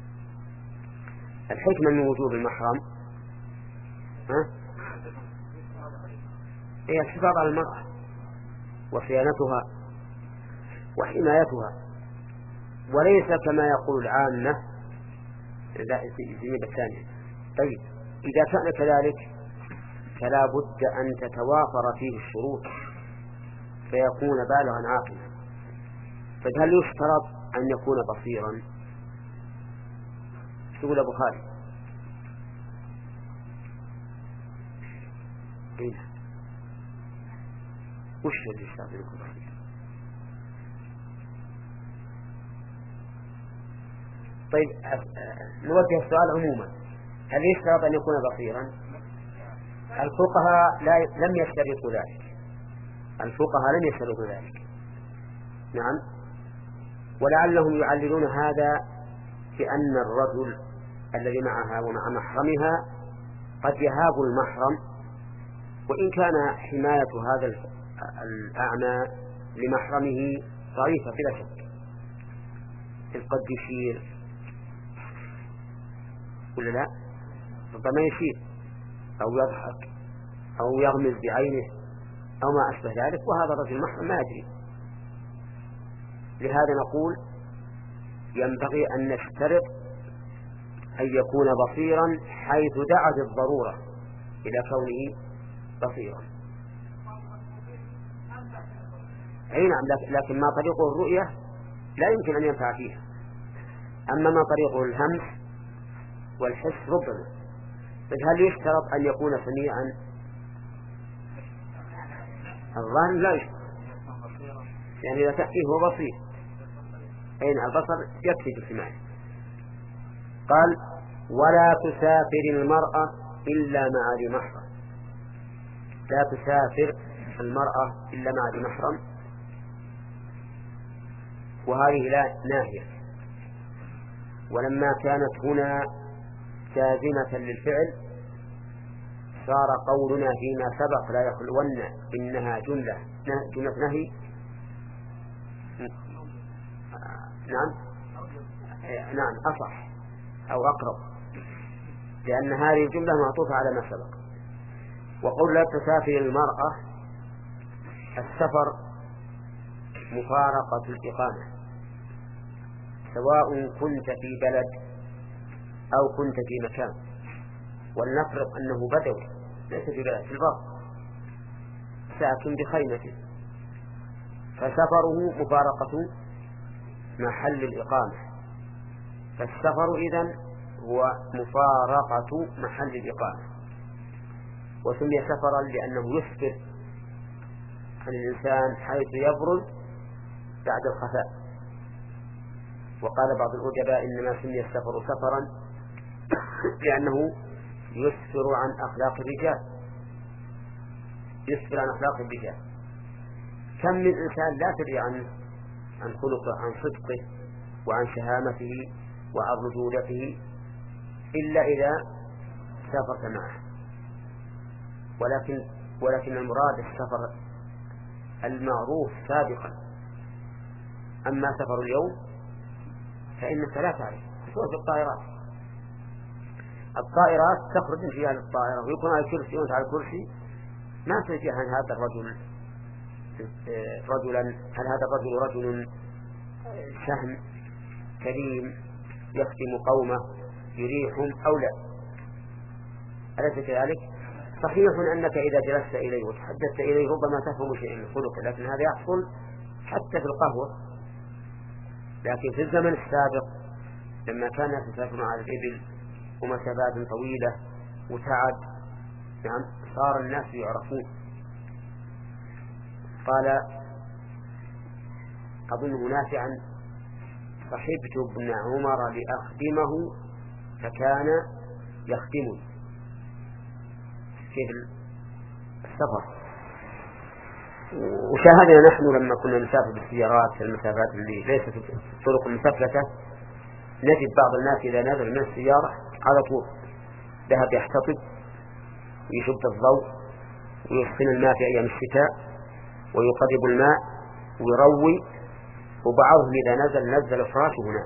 [SPEAKER 3] الحكمة من وجوب المحرم ها؟ هي الحفاظ على المرأة وصيانتها وحمايتها، وليس كما يقول العامة لا الجنيب الثانية. طيب، إذا كان كذلك فلا بد أن تتوافر فيه الشروط فيكون بالغا عاقلا. فهل يشترط أن يكون بصيرا؟ يقول أبو خالد إيه؟ وش اللي يشترط أن يكون بصيرا؟ طيب، نوجه السؤال عموما، هل يشترط أن يكون بصيرا؟ الفقهاء لا لم يشترطوا ذلك، الفقهاء لم يشترطوا ذلك. نعم، ولعلهم يعللون هذا بأن الرجل الذي معها ومع محرمها قد يهاب المحرم، وإن كان حماية هذا الأعمى لمحرمه ضعيفة بلا شك، إذ قد يشير ولا لا، ربما يشير أو يضحك أو يغمز بعينه أو ما أشبه ذلك، وهذا الرجل محرم ما يدري. لهذا نقول ينبغي أن نشترط أن يكون بصيرا حيث دعت الضرورة إلى كونه بصيرا. أي نعم، لكن ما طريقه الرؤية لا يمكن أن ينفع فيها، أما ما طريقه الهمس والحس ربما. بل هل يشترط أن يكون سميعا؟ الظاهر لا يشترط، يعني إذا تأتيه هو بصير، أين البصر يكفي بالسماع. قال ولا تسافر المرأة إلا مع ذي محرم، لا تسافر المرأة إلا مع ذي محرم، وهذه لا ناهية. ولما كانت هنا جازمة للفعل صار قولنا فيما سبق لا يخلون إنها جملة جملة نهي. نعم نعم أصح أو أقرب، لأن هذه الجملة معطوفة على ما سبق. وقول لا تسافر المرأة، السفر مفارقة الإقامة، سواء كنت في بلد أو كنت في مكان. ولنفرض أنه بدوي ليس في بلد، في البر ساكن بخيمة، فسفره مفارقة محل الإقامة، فالسفر إذن هو مفارقة محل الإقامة. وسمي سفرا لأنه يسفر عن الإنسان حيث يبرز بعد الخفاء. وقال بعض الأدباء إنما سمي السفر سفرا لأنه يسفر عن أخلاق الرجال، يسفر عن أخلاق الرجال. كم من إنسان لا تدري عنه، عن خلقه، عن صدقه، وعن شهامته، وعن رجولته، إلا إذا سافرت معه. ولكن ولكن المراد السفر المعروف سابقا. أما سفر اليوم فإنك لا تعرف، خصوصا في الطائرات. الطائرات تخرج فيها للطائرة ويكون على الكرسي وانت على الكرسي، ما تدري عن هذا الرجل رجلا، هل هذا الرجل رجل شهم كريم يخدم قومه يريحهم أو لا، أليس كذلك؟ صحيح أنك إذا جلست إليه وتحدثت إليه ربما تفهم شيئا من خلقه، لكن هذا يحصل حتى في القهوة. لكن في الزمن السابق لما كان يسافر على الإبل ومسافات طويلة وتعب، نعم، صار الناس يعرفون. قال أظنه نافعا: صحبت ابن عمر لأخدمه فكان يخدمني في السفر. وشاهدنا نحن لما كنا نسافر بالسيارات في المسافات اللي ليست الطرق المسفلتة، نجد بعض الناس إذا نزل من السيارة على طول ذهب يحتطب ويشد الضوء ويسخن الماء في أيام الشتاء ويقرب الماء ويروي، وبعضهم إذا نزل نزل فراشه هنا.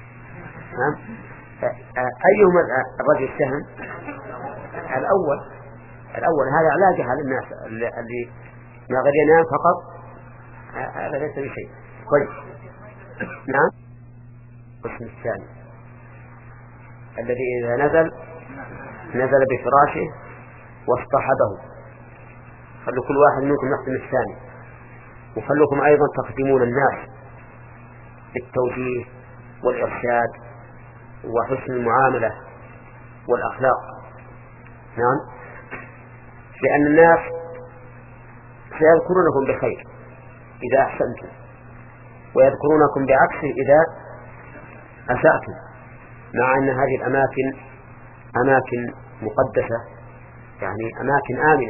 [SPEAKER 3] أيهما الرجل السهم؟ الأول الأول هذا علاج على الناس اللي ما قد ينام فقط، هذا ليس بشيء. طيب نعم. القسم الثاني الذي إذا نزل نزل بفراشه واصطحبه. خلوا كل واحد منكم يخدم الثاني، وخلوكم أيضا تخدمون الناس بالتوجيه والإرشاد وحسن المعاملة والأخلاق. نعم، لأن الناس سيذكرونكم بخير إذا أحسنتم، ويذكرونكم بعكسه إذا أسأتم، مع أن هذه الأماكن أماكن مقدسة، يعني أماكن آمنة.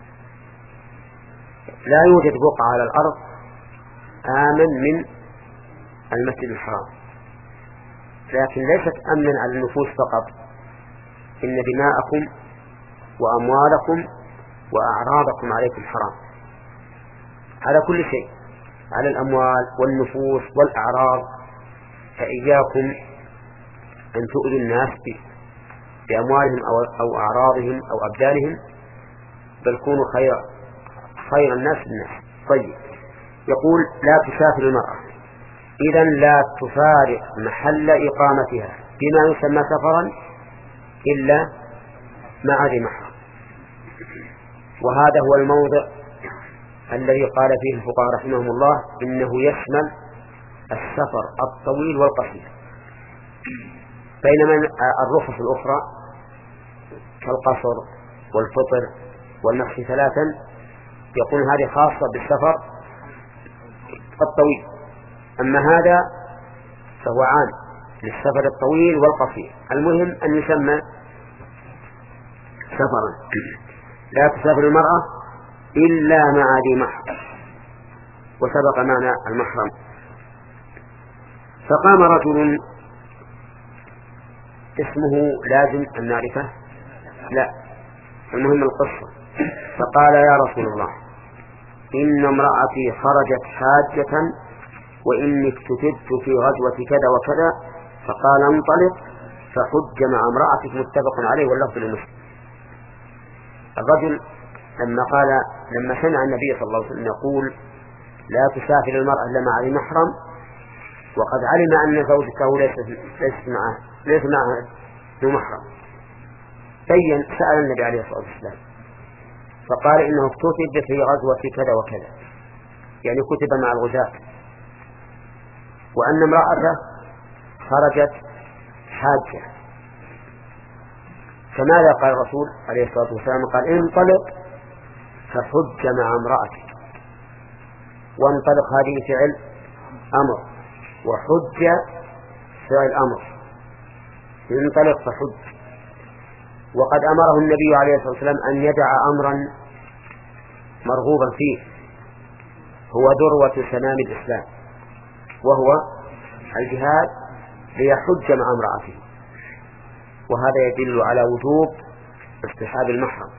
[SPEAKER 3] لا يوجد بقعة على الأرض آمن من المسجد الحرام، لكن ليست أمنا على النفوس فقط، إن دماءكم وأموالكم وأعراضكم عليكم حرام، على كل شيء، على الأموال والنفوس والأعراض. فإياكم أن تؤذوا الناس بأموالهم أو, أو أعراضهم أو أبدانهم، بل كونوا خير خير الناس الناس. طيب، يقول: لا تسافر المرأة، إذن لا تفارق محل إقامتها بما يسمى سفرا إلا مع ذي محرم. وهذا هو الموضع الذي قال فيه الفقهاء رحمهم الله إنه يشمل السفر الطويل والقصير، بينما الرخص الأخرى كالقصر والفطر والمحي ثلاثا يقول هذه خاصة بالسفر الطويل، أما هذا فهو عام للسفر الطويل والقصير. المهم أن يسمى سفرا. لا تسافر المرأة إلا مع ذي محرم، وسبق معنى المحرم. فقام رجل اسمه لازم أن نعرفه؟ لا، المهم القصة. فقال: يا رسول الله، إن امرأتي خرجت حاجة وإني اكتتبت في غزوة كذا وكذا. فقال: انطلق فحج مع امرأتك، متفق عليه واللفظ لمسلم. الرجل لما قال لما سمع النبي صلى الله عليه وسلم يقول: لا تسافر المرأة إلا مع ذي محرم، وقد علم أن زوجته ليست معه ليس معها ذو محرم، بين سأل النبي عليه الصلاة والسلام فقال: إنه كتب في غزوة كذا وكذا، يعني كتب مع الغزاة، وأن امرأته خرجت حاجة. فماذا قال الرسول عليه الصلاة والسلام؟ قال: انطلق فحج مع امرأتك. وانطلق هذه فعل أمر، وحج فعل أمر. انطلق فحج. وقد أمره النبي عليه الصلاة والسلام أن يدع أمرا مرغوبا فيه، هو ذروة سنام الإسلام، وهو الجهاد، ليحج مع امرأته. وهذا يدل على وجوب اصطحاب المحرم.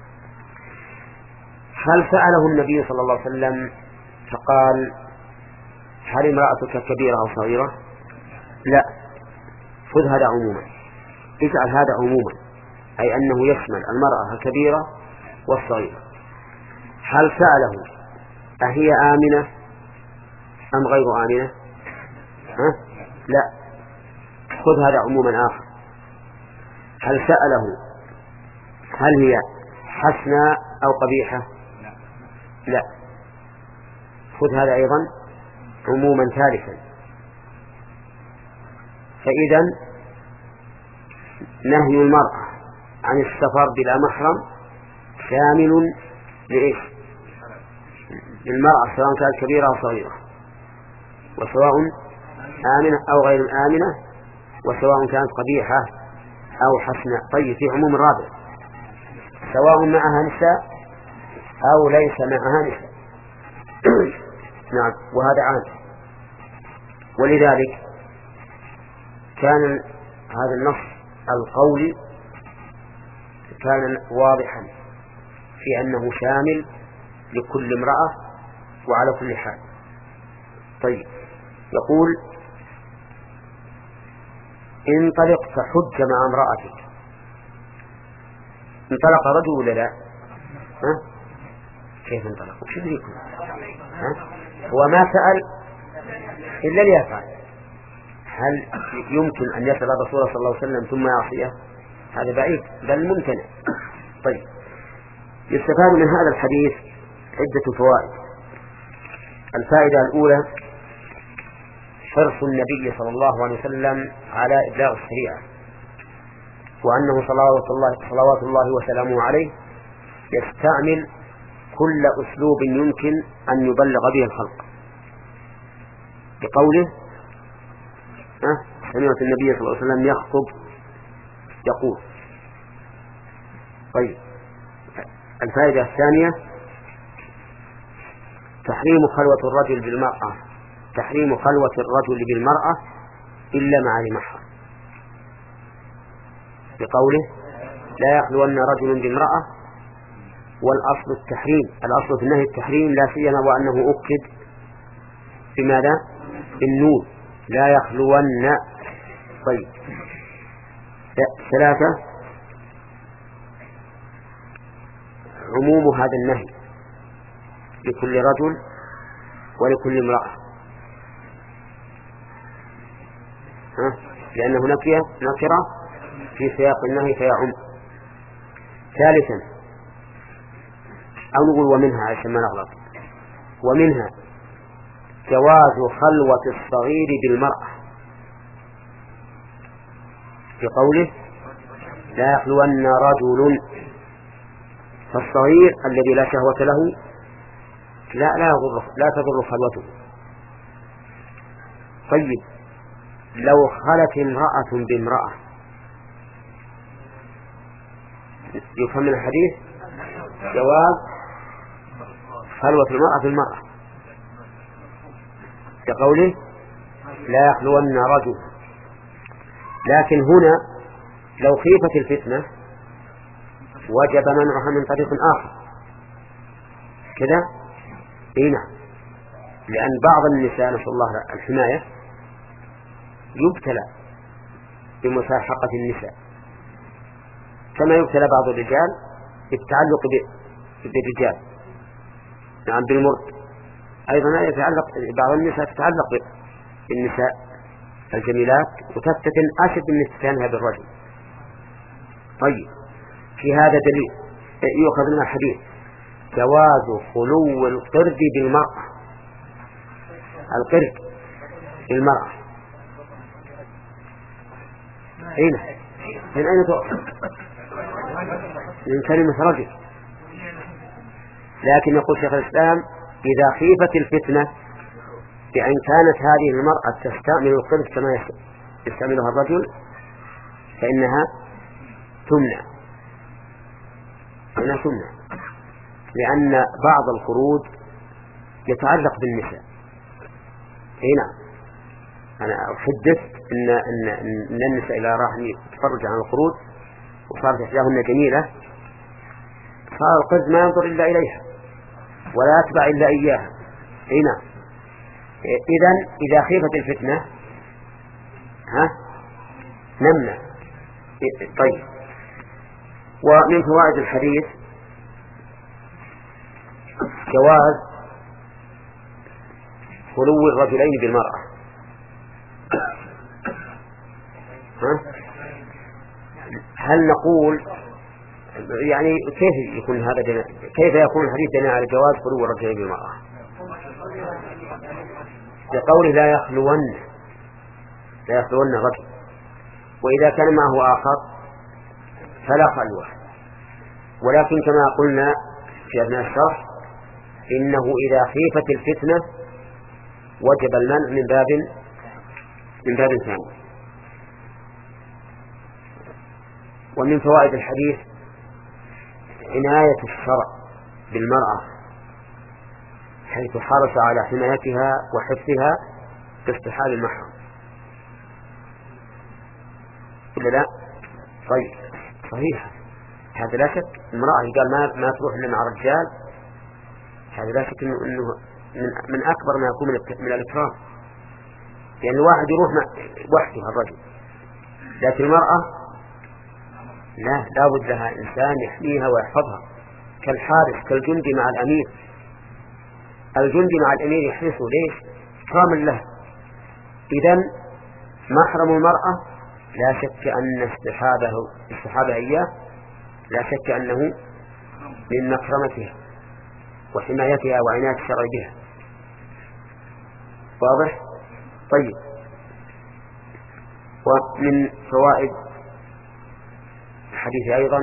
[SPEAKER 3] هل سأله النبي صلى الله عليه وسلم فقال: هل امرأتك كبيرة أو صغيرة؟ لا، خذ هذا عموما، اجعل هذا عموما، أي أنه يشمل المرأة الكبيرة والصغيرة. هل سأله: أهي آمنة أم غير آمنة؟ ها؟ لا، خذ هذا عموما آخر. هل سأله: هل هي حسنة أو قبيحة؟ لا. خذ هذا أيضا عموما ثالثا. فإذا نهي المرأة عن السفر بلا محرم شامل لإيش؟ للمرأة سواء كانت كبيرة أو صغيرة، وسواء آمنة أو غير آمنة، وسواء كانت قبيحة أو حسنة. طيب في عموم الرابع، سواء معها نساء أو ليس معها نساء. نعم، وهذا عام. ولذلك كان هذا النص القولي كان واضحا في أنه شامل لكل امرأة وعلى كل حال. طيب يقول انطلق فحج مع امرأتك. انطلق رجل ولا لا؟ ها؟ كيف انطلق؟ وش يدريكم؟ هو ما سأل إلا ليفعل. هل يمكن أن يسأل الرسول صلى الله عليه وسلم ثم يعصيه؟ هذا بعيد بل ممتنع. طيب يستفاد من هذا الحديث عدة فوائد. الفائدة الأولى حرص النبي صلى الله عليه وسلم على إبلاغ الشريعة، وأنه صلوات الله, صلوات الله وسلامه عليه يستعمل كل أسلوب يمكن أن يبلغ به الخلق، بقوله أه؟ سمعت النبي صلى الله عليه وسلم يخطب يقول. طيب الفائدة الثانية تحريم خلوة الرجل بالمرأة تحريم خلوة الرجل بالمرأة إلا مع ذي محرم، بقوله لا يخلون رجل بامرأة، والأصل التحريم، الأصل في النهي التحريم، لا سيما وأنه أكد بماذا؟ بالنون، لا يخلون. طيب ثلاثة عموم هذا النهي لكل رجل ولكل امرأة، ها؟ لأنه نكرة نكرة في سياق النهي فيعم. ثالثا أو نقول ومنها عشان ما نغلط، ومنها جواز خلوة الصغير بالمرأة، في قوله لا يخلون رجل، فالصغير الذي لا شهوة له لا لا يضر لا تضر خلوته. طيب لو خلت امرأة بامرأة يفهم من الحديث جواز خلوة المرأة بالمرأة، كقوله لا يخلون رجل. لكن هنا لو خيفت الفتنة وجب منعها من طريق آخر كذا. اي نعم، لأن بعض النساء نسأل الله الحماية يبتلى بمساحقة النساء كما يبتلى بعض الرجال بالتعلق بالرجال، نعم بالمرد. أيضا يتعلق بعض النساء تتعلق بالنساء الجميلات وتفتتن أشد من استتانها بالرجل. طيب في هذا دليل يؤخذ من الحديث جواز خلو القرد بالمرأة، القرد بالمرأة. هنا من أين تؤخذ؟ من كلمة رجل. لكن يقول شيخ الإسلام إذا خيفت الفتنة بأن كانت هذه المرأة تستعمل القرد كما يستعملها الرجل فإنها تمنع فإنها تمنع لأن بعض الخروج يتعلق بالنساء. هنا أنا أحدث إن, إن, إن النساء إذا راح يتفرج عن الخروج وصارت إحداهن جميلة صار القرد ما ينظر إلا إليها ولا يتبع إلا إياها. هنا إذن إذا خيفت الفتنة ها نمنع. طيب ومن فوائد الحديث جواز خلو الرجلين بالمرأة. ها؟ هل نقول يعني كيف يكون هذا دليل؟ كيف يكون الحديث دليل على جواز خلو الرجل بالمرأة؟ بقوله لا يخلون لا يخلون رجل، وإذا كان معه آخر فلا خلوة. ولكن كما قلنا في أثناء الشرح إنه إذا خيفت الفتنة وجب المنع من باب من باب ثاني. ومن فوائد الحديث عناية الشرع بالمرأة حيث حرص على حمايتها وحفظها باستحال المحرم، إلا لا؟ طيب صحيح، هذا لا شك. المرأة قال ما ما تروح إلا مع رجال، هذا لا شك إنه من من أكبر ما يكون من الإكرام، لأن يعني الواحد يروح وحده الرجل، لكن المرأة لا، لا بد لها إنسان يحميها ويحفظها كالحارس كالجندي مع الأمير. الجندي مع الأمير يحرسه ليش؟ إكراما له. إذن محرم المرأة لا شك أن استحابه استحابه إياه لا شك أنه من مكرمتها وحمايتها وعناية الشرع بها. واضح؟ طيب. ومن فوائد الحديث أيضا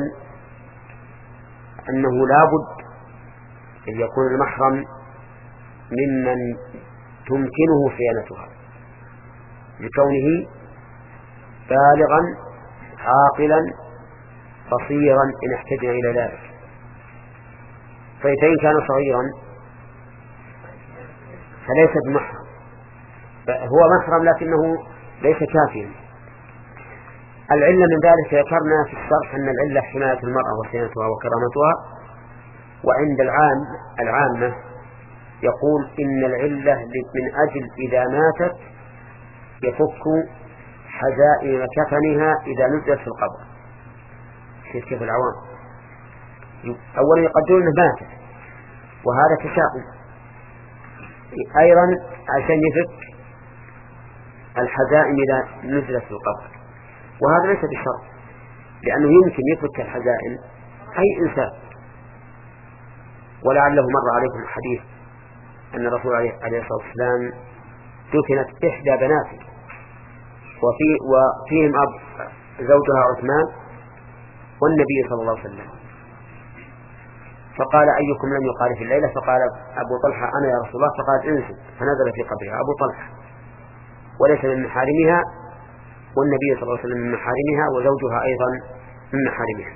[SPEAKER 3] أنه لا بد أن يكون المحرم ممن تمكنه صيانتها لكونه بالغا عاقلا بصيرا إن احتجنا إلى ذلك. فإن كان صغيرا فليس بمحرم، هو محرم لكنه ليس كافيا. العلة من ذلك ذكرنا في الشرح أن العلة حماية المرأة وصيانتها وكرامتها. وعند العام العامة يقول إن العلة من أجل إذا ماتت يفك حزائم كفنها إذا نزلت في القبر. كيف العوام أولا يقدرون أنه ماتت، وهذا تشاؤم. أيضا عشان يفك الحزائم إذا نزلت في القبر، وهذا ليس بشرط، لأنه يمكن يفك الحزائم أي إنسان. ولعله مر عليكم الحديث أن الرسول عليه الصلاة والسلام دفنت إحدى بناته وفي وفيهم أب زوجها عثمان والنبي صلى الله عليه وسلم، فقال أيكم لم يقال في الليلة؟ فقال أبو طلحة أنا يا رسول الله، فقال انزل، فنزل في قبرها أبو طلحة وليس من محارمها، والنبي صلى الله عليه وسلم من محارمها، وزوجها أيضا من محارمها.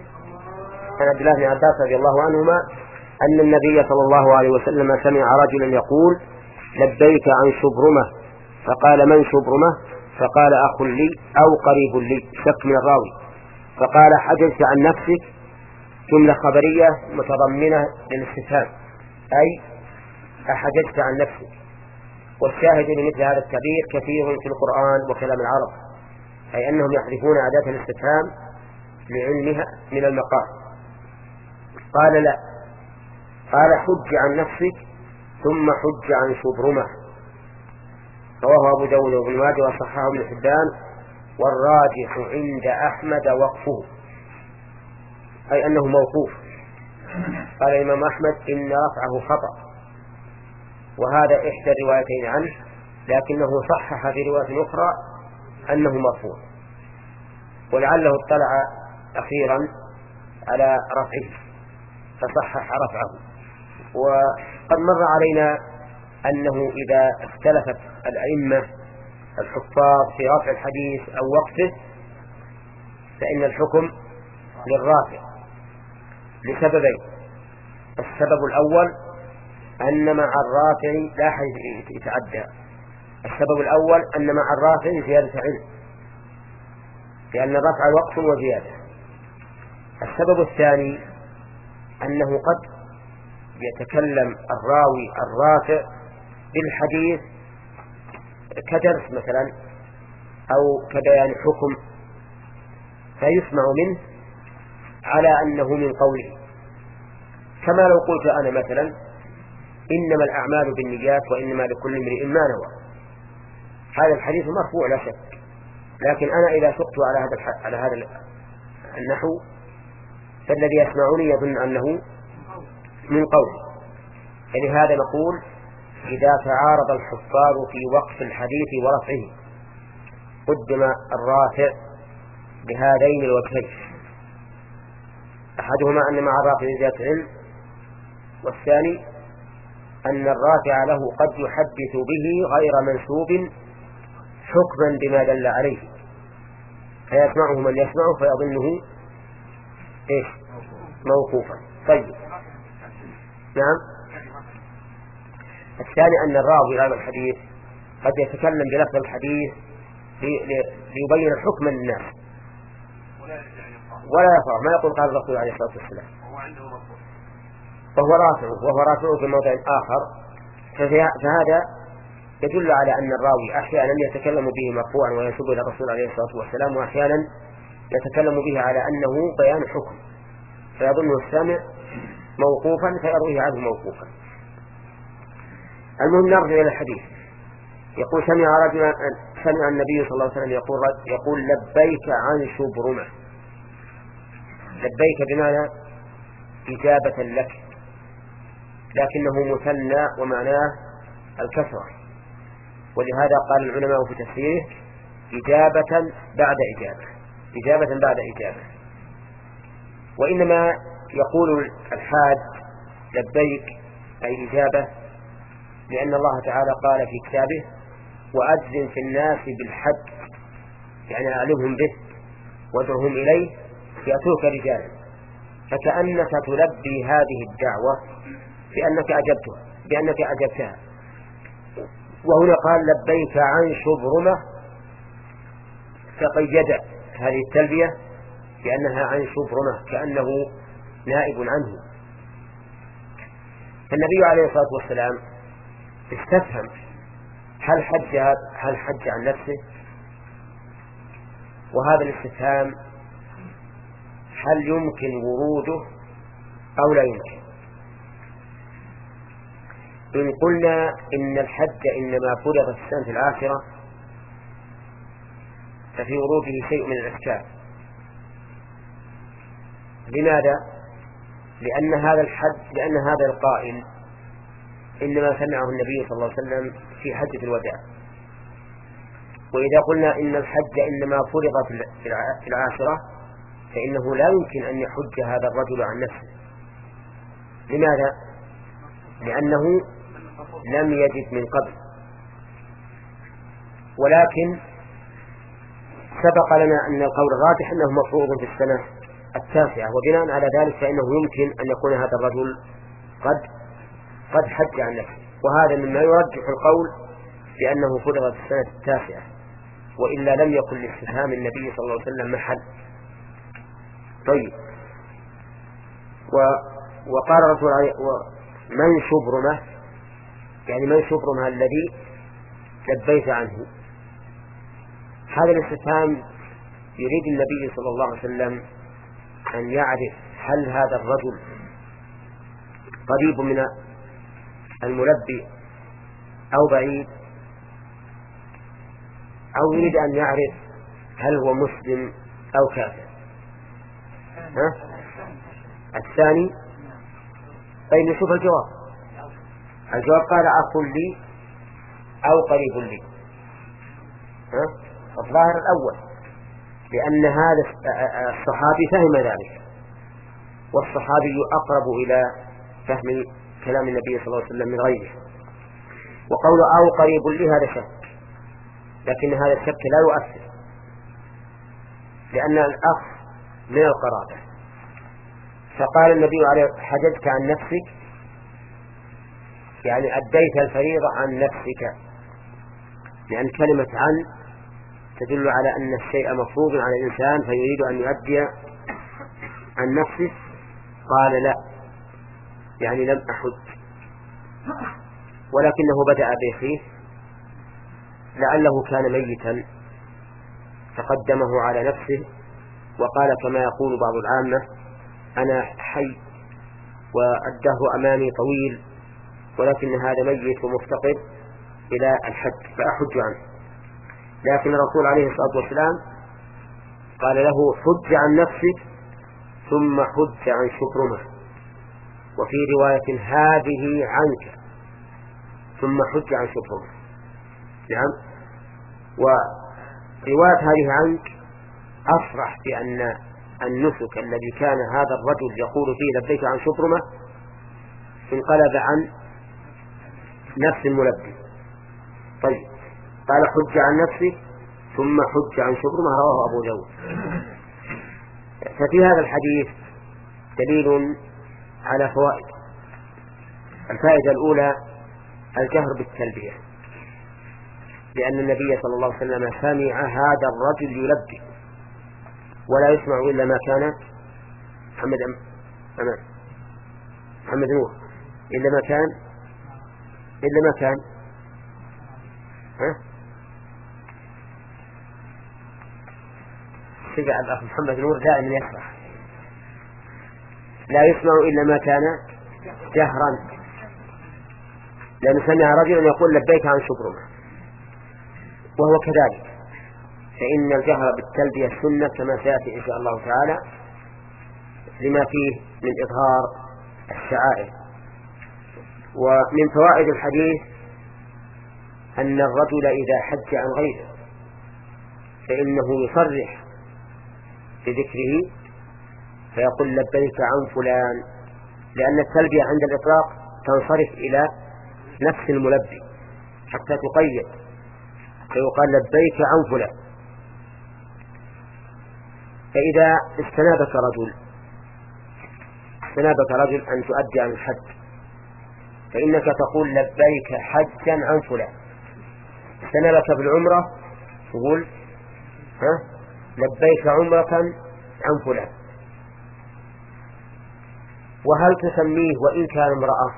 [SPEAKER 3] عن عبد الله بن عباس رضي الله عنهما أن النبي صلى الله عليه وسلم سمع رجلا يقول لبيك عن شبرمة، فقال من شبرمة؟ فقال أخ لي أو قريب لي، شك من الراوي. فقال حجزت عن نفسك، جملة خبرية متضمنة للاستفهام، أي أحجزت عن نفسك. والشاهد لمثل هذا التعبير كثير في القرآن وكلام العرب، أي أنهم يحذفون أداة الاستفهام لعلمها من المقام. قال لا، قال حج عن نفسك ثم حج عن شبرمة. رواه أبو داود وابن ماجه وصححه ابن حبان، والراجح عند أحمد وقفه، أي أنه موقوف. قال الإمام أحمد إن رفعه خطأ، وهذا إحدى الروايتين عنه، لكنه صحح في رواية أخرى أنه مرفوع، ولعله اطلع أخيرا على رفعه فصحح رفعه. وقد مر علينا أنه إذا اختلفت الأئمة الحفاظ في رفع الحديث أو وقفه فإن الحكم للرافع لسببين. السبب الأول أن مع الرافع لا حديث يتعدى. السبب الأول أن مع الرافع زيادة علم، لأن الرفع وقف وزيادة. السبب الثاني أنه قد يتكلم الراوي الرافع بالحديث كدرس مثلا أو كبيان حكم، فيسمع منه على أنه من قوله، كما لو قلت أنا مثلا إنما الأعمال بالنيات وإنما لكل امرئ ما نوى. هذا الحديث مرفوع لا شك، لكن أنا إذا سقت على هذا على هذا النحو فالذي يسمعني يظن أنه من قوله. فلهذا نقول إذا تعارض الحفاظ في وقف الحديث ورفعه قدم الرافع بهذين الوجهين: أحدهما أن مع الرافع زيادة علم، والثاني أن الرافع له قد يحدث به غير منسوب حكما بما دل عليه، فيسمعه من يسمعه فيظنه إيش؟ موقوفا. طيب، نعم. الثاني أن الراوي هذا الحديث قد يتكلم بلفظ الحديث ليبين حكما للناس ولا يفرع، ما يقول قال الرسول عليه الصلاة والسلام، فهو رافع وهو رافع في موضع آخر. فهذا يدل على أن الراوي أحيانا يتكلم به مرفوعا وينسب إلى الرسول عليه الصلاة والسلام، وأحيانا يتكلم به على أنه بيان حكم فيظنه السامع موقوفا فيرويه عنه موقوفا. المهم نرجع إلى الحديث. يقول سمع رجلا سمع النبي صلى الله عليه وسلم يقول يقول لبيك عن شبرمة. لبيك بمعنى إجابة لك، لكنه مثنى ومعناه الكثرة، ولهذا قال العلماء في تفسيره إجابة بعد إجابة، إجابة بعد إجابة. وإنما يقول الحاج لبيك أي إجابة لأن الله تعالى قال في كتابه وأذن في الناس بالحج، يعني أعلمهم به وادعهم إليه يأتوك رجالا، فكأنك تلبي هذه الدعوة بأنك أجبتها بأنك أجبتها. وهنا قال لبيك عن شبرمة، فقيد هذه التلبية بأنها عن شبرمة كأنه نائب عنه. فالنبي عليه الصلاة والسلام استفهم هل حج هل حج عن نفسه، وهذا الاستفهام هل يمكن وروده أو لا يمكن؟ إن قلنا إن الحج إنما فرض في السنة العاشرة ففي وروده شيء من الإشكال. لماذا؟ لأن هذا الحج لأن هذا القائل إنما سمعه النبي صلى الله عليه وسلم في حجة الوداع. وإذا قلنا إن الحج إنما فرض في العاشرة فإنه لا يمكن أن يحج هذا الرجل عن نفسه. لماذا؟ لأنه لم يجد من قبل، ولكن سبق لنا أن القول الراجح أنه مفروض في السنة التاسعة، وبناء على ذلك فإنه يمكن أن يكون هذا الرجل قد قد حج عن نفسه، وهذا مما يرجح القول بأنه فرض في السنة التاسعة، وإلا لم يكن لاستفهام النبي صلى الله عليه وسلم محل. طيب، و وقال الرسول عليه من شبرمه، يعني من شبرمه الذي لبيت عنه. هذا الاستفهام يريد النبي صلى الله عليه وسلم أن يعرف هل هذا الرجل قريب من الملبي أو بعيد، أو يريد أن يعرف هل هو مسلم أو كافر. ها؟ الثاني. طيب نشوف الجواب. الجواب قال أخ لي أو قريب لي. ها؟ الظاهر الأول، لأن هذا الصحابي فهم ذلك، والصحابي أقرب إلى فهم كلام النبي صلى الله عليه وسلم من غيره. وقول أو قريب لي هذا شك، لكن هذا الشك لا يؤثر، لأن الأخ من القرابة. فقال النبي عليه حججت عن نفسك، يعني أديت الفريضة عن نفسك، لأن كلمة عن تدل على أن الشيء مفروض على الإنسان فيريد أن يؤدي عن نفسه. قال لا، يعني لم أحج، ولكنه بدأ بأخيه لعله كان ميتا فقدمه على نفسه، وقال كما يقول بعض العامة أنا حي والدهر أمامي طويل، ولكن هذا ميت ومفتقر إلى الحج فأحج عنه. لكن الرسول عليه الصلاة والسلام قال له حج عن نفسك ثم حج عن شبرمة، وفي رواية هذه عنك ثم حج عن شبرمة. نعم. ورواية هذه عنك أصرح بأن النسك الذي كان هذا الرجل يقول فيه لبيك عن شبرمة انقلب عن نفس الملبي. طيب، قال حج عن نفسه ثم حج عن شبرمة، رواه أبو داود. ففي هذا الحديث دليل على فوائد. الفائدة الأولى الجهر بالتلبية، لأن النبي صلى الله عليه وسلم سمع هذا الرجل يلبي ولا يسمع إلا ما كان محمد أمان محمد نور إلا ما كان إلا ما كان ها سمع الأخ محمد نور دائما يسمع، لا يسمع إلا ما كان جهرا، لأن سمع رجلا يقول لبيك عن شبرمة، وهو كذلك، فإن الجهر بالتلبية سنة كما سيأتي إن شاء الله تعالى لما فيه من إظهار الشعائر. ومن فوائد الحديث أن الرجل إذا حج عن غيره فإنه يصرح بذكره فيقول لبيك عن فلان، لأن التلبية عند الإطلاق تنصرف إلى نفس الملبي حتى تقيد، فيقال لبيك عن فلان. فإذا استنابك رجل استنابك رجل أن تؤدي عن الحج فإنك تقول لبيك حجا عن فلان. استنابك بالعمرة تقول ها لبيك عمرة عن فلان. وهل تسميه وإن كان امرأة؟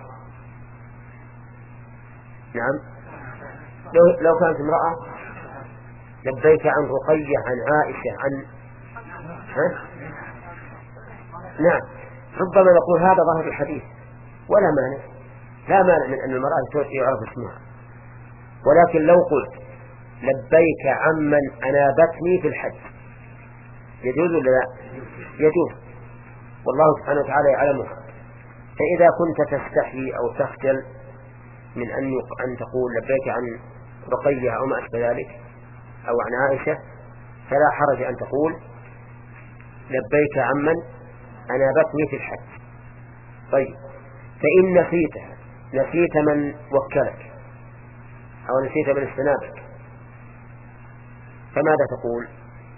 [SPEAKER 3] نعم، لو, لو كانت امرأة لبيك عن رقية عن عائشة عن ها؟ نعم، ربما نقول هذا ظاهر الحديث ولا مانع، لا مانع من أن المرأة يعرف اسمها، ولكن لو قلت لبيك عمن أنابتني في الحج يجوز ولا لا؟ يجوز، والله سبحانه وتعالى يعلمها. فإذا كنت تستحي أو تخجل من أن أن تقول لبيك عن رقية أو ما أشبه ذلك أو عن عائشة فلا حرج أن تقول لبيك عمن أنابتني في الحج. طيب، فإن نسيتها نسيت من وكلك أو نسيت من استنابك فماذا تقول؟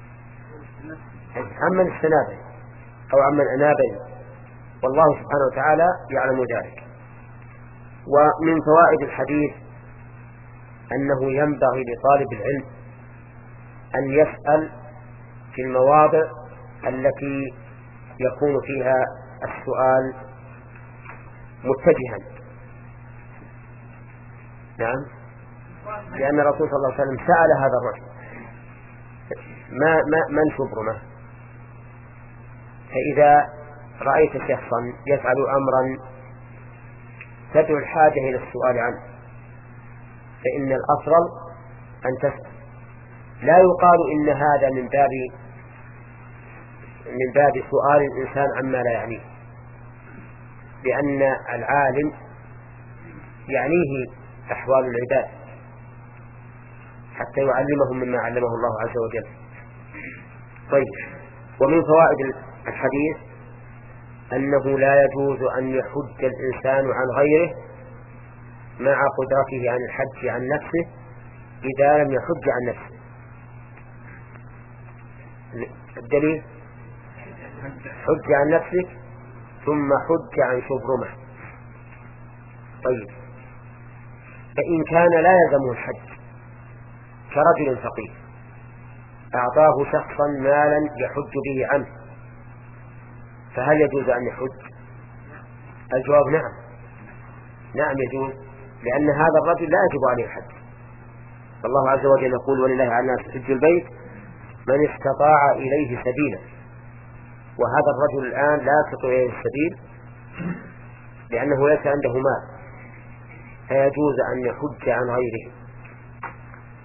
[SPEAKER 3] عمن استنابني أو عمن أنابني، والله سبحانه وتعالى يعلم ذلك. ومن فوائد الحديث أنه ينبغي لطالب العلم أن يسأل في المواضع التي يكون فيها السؤال متجها. نعم، لأن الرسول صلى الله عليه وسلم سأل هذا الرجل ما ما من شبرمه، فإذا رأيت شخصا يفعل أمرا تدعو الحاجة إلى السؤال عنه فإن الأفضل أن تسأل. لا يقال إن هذا من باب من باب سؤال الإنسان عما لا يعنيه، لأن العالم يعنيه أحوال العباد حتى يعلمهم مما علمه الله عز وجل. طيب، ومن فوائد الحديث أنه لا يجوز أن يحج الإنسان عن غيره مع قدرته عن الحج عن نفسه إذا لم يحج عن نفسه. الدليل حج عن نفسك ثم حج عن شبرمة. طيب، فإن كان لا يلزمه الحج كرجل فقير أعطاه شخصا مالا يحج به عنه فهل يجوز أن يحج؟ الجواب نعم، نعم يجوز، لأن هذا الرجل لا يجب عليه الحج. فالله عز وجل يقول ولله على الناس حج البيت من استطاع إليه سبيلا، وهذا الرجل الآن لا يستطيع إليه السبيل لأنه ليس عنده مال فيجوز أن يحج عن غيره.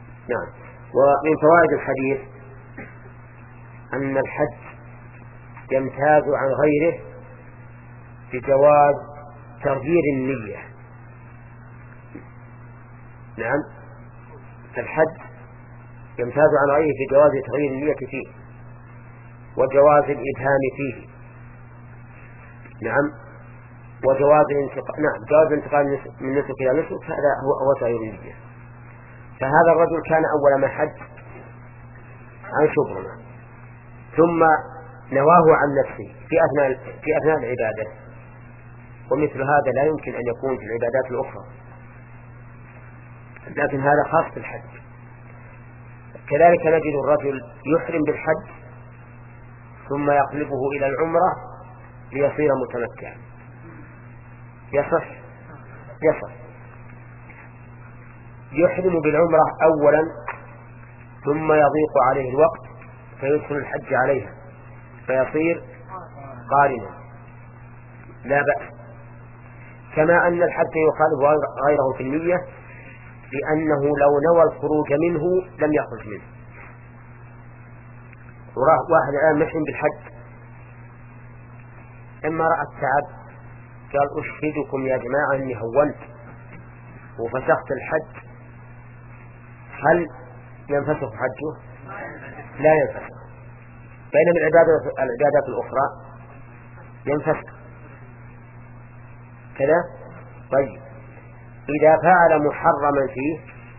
[SPEAKER 3] نعم. ومن فوائد الحديث أن الحج يمتاز عن غيره بجواز تغيير النية. نعم، فالحج يمتاز عن غيره في جواز تغيير النية فيه وجواز الإبهام فيه. نعم، وجواز الانتقال نعم جواز الانتقال من نسك إلى نسك، هذا هو هو تغيير النية. فهذا الرجل كان أول ما حج عن شبرمة، ثم نواه عن نفسه في أثناء في أثناء العبادة، ومثل هذا لا يمكن أن يكون في العبادات الأخرى، لكن هذا خاص بالحج. كذلك نجد الرجل يحرم بالحج ثم يقلبه إلى العمرة ليصير متمتعا، يصح يصح يحرم بالعمرة أولا ثم يضيق عليه الوقت فيدخل الحج عليها فيصير قارنا، لا بأس. كما أن الحج يخالف غيره في النية، لأنه لو نوى الخروج منه لم يخرج منه. واحد الآن محرم بالحج، إما رأى التعب قال أشهدكم يا جماعة أني هونت وفسخت الحج، هل ينفسخ حجه؟ لا ينفسخ. بينما العبادات العبادات الأخرى ينفسخ كذا. طيب، إذا فعل محرما فيه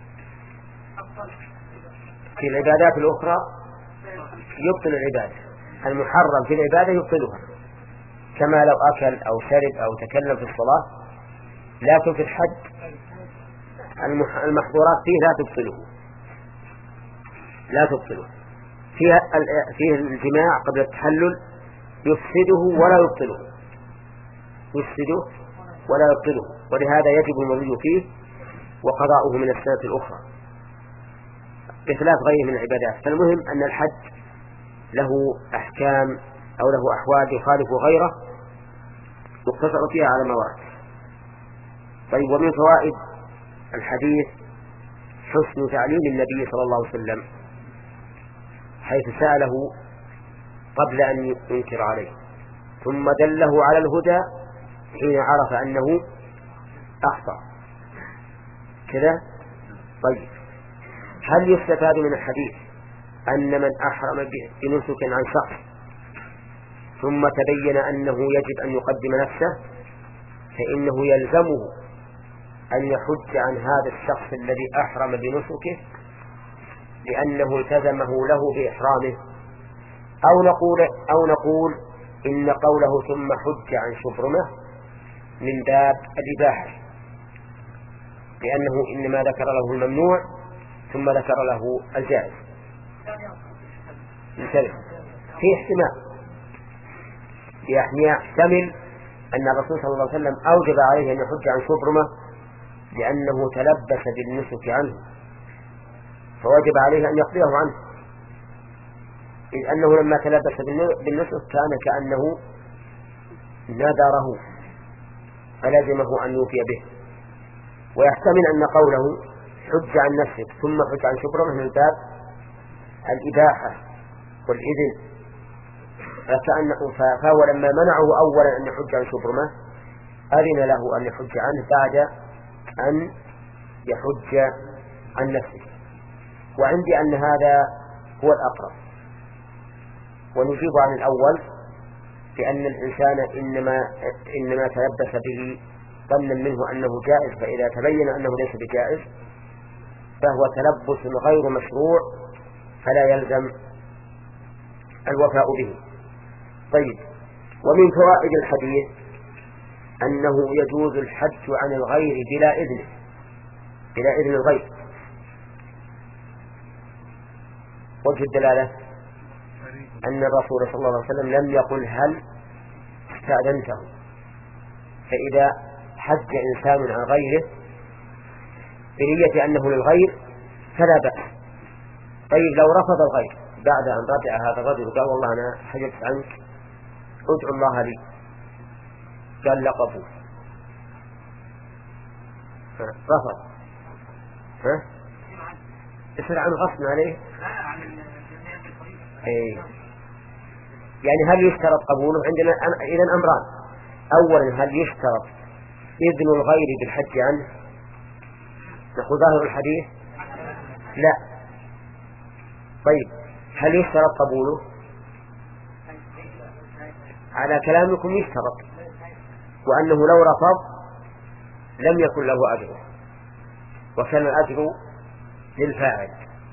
[SPEAKER 3] في العبادات الأخرى يبطل العبادة، المحرم في العبادة يبطلها، كما لو أكل أو شرب أو تكلم في الصلاة. لكن في الحج المحظورات فيه لا تبطله لا تبطله فيه فيه الجماع قبل التحلل يفسده ولا يبطله يفسده ولا يبطله، ولهذا يجب المضي فيه وقضاؤه من السنة الأخرى بخلاف غيره من العبادات. فالمهم أن الحج له أحكام أو له أحوال يخالف غيره يقتصر فيها على موارد. طيب، ومن فوائد الحديث حسن تعليم النبي صلى الله عليه وسلم، حيث سأله قبل أن ينكر عليه ثم دله على الهدى حين عرف أنه أخطأ كذا. طيب، هل يستفاد من الحديث أن من أحرم بنسك عن شخص ثم تبين أنه يجب أن يقدم نفسه فإنه يلزمه أن يحج عن هذا الشخص الذي أحرم بنسكه لأنه التزمه له بإحرامه، أو نقول أو نقول إن قوله ثم حج عن شبرمة من باب الإباحة، لأنه إنما ذكر له الممنوع ثم ذكر له الجائز. في احتمال يحتمل أن الرسول صلى الله عليه وسلم أوجب عليه أن يحج عن شبرمة لأنه تلبس بالنسك عنه فوجب عليه أن يقضيه عنه، إذ أنه لما تلبس بالنسك كان كأنه نذره فلزمه أن يوفي به. ويحتمل أن قوله حج عن نفسك ثم حج عن شبرمة من باب الإباحة والإذن، فهو لما منعه أولا أن يحج عن شبرمة أذن له أن يحج عنه بعد أن يحج عن نفسه. وعندي أن هذا هو الأقرب، ونجيب عن الأول بأن الإنسان إنما, إنما تلبس به ظنا منه أنه جائز، فإذا تبين أنه ليس بجائز فهو تلبس غير مشروع فلا يلزم الوفاء به. طيب، ومن فوائد الحديث أنه يجوز الحج عن الغير بلا إذن بلا إذن الغير. وجه الدلالة أن الرسول صلى الله عليه وسلم لم يقل هل استأذنته، فإذا حج إنسان عن غيره بنية أنه للغير فلا بأس. طيب، لو رفض الغير بعد أن رجع هذا الرجل قال والله أنا حجبت عنك ادعو الله لي، قال لا قبول، رفض، ها يصير عنه غصب عليه. ايه يعني هل يشترط قبوله؟ عندنا إذن أمران. أولا، هل يشترط إذن الغير بالحج عنه؟ نقول ظاهر الحديث لا. طيب، هل يشترط قبوله؟ على كلامكم يشترط، وأنه لو رفض لم يكن له أجره، وكان الأجر للفاعل.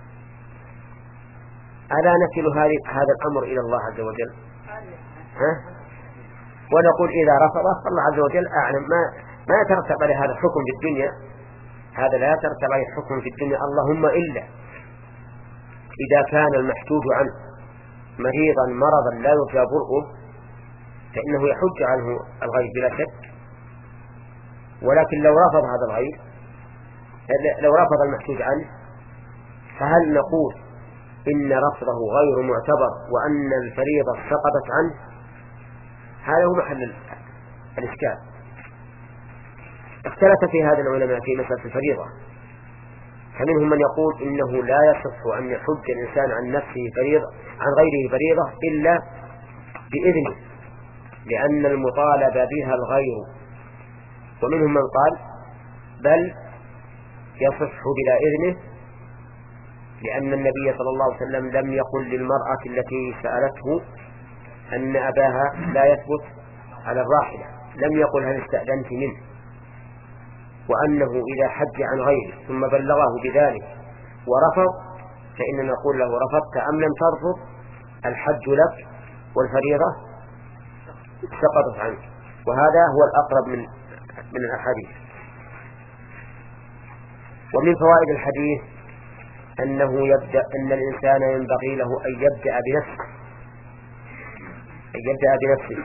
[SPEAKER 3] ألا نكل هذا الأمر إلى الله عز وجل؟ ها؟ ونقول إذا رفض فالله عز وجل أعلم. ما ما يترتب على هذا الحكم في الدنيا، هذا لا يترتب عليه الحكم في الدنيا، اللهم إلا إذا كان المحجوج عنه مريضا مرضا لا يرجى برؤه فإنه يحج عنه الغير بلا شك. ولكن لو رفض هذا الغير، لو رفض المحجوج عنه، فهل نقول إن رفضه غير معتبر وأن الفريضة سقطت عنه؟ هذا هو محل الإشكال. اختلف في هذا العلماء في مسألة الفريضة، فمنهم من يقول إنه لا يصح أن يحج الإنسان عن نفسه فريضة عن غيره فريضة إلا بإذنه، لأن المطالب بها الغير. ومنهم من قال بل يصح بلا إذنه، لأن النبي صلى الله عليه وسلم لم يقل للمرأة التي سألته أن أباها لا يثبت على الراحلة، لم يقل هل استأذنت منه، وأنه إذا حج عن غيره ثم بلغه بذلك ورفض فإننا نقول له رفضت أم لم ترفض، الحج لك والفريضة سقطت عنك. وهذا هو الأقرب من من الأحاديث. ومن فوائد الحديث أنه يبدأ أن الإنسان ينبغي له أن يبدأ بنفسه أن يبدأ بنفسه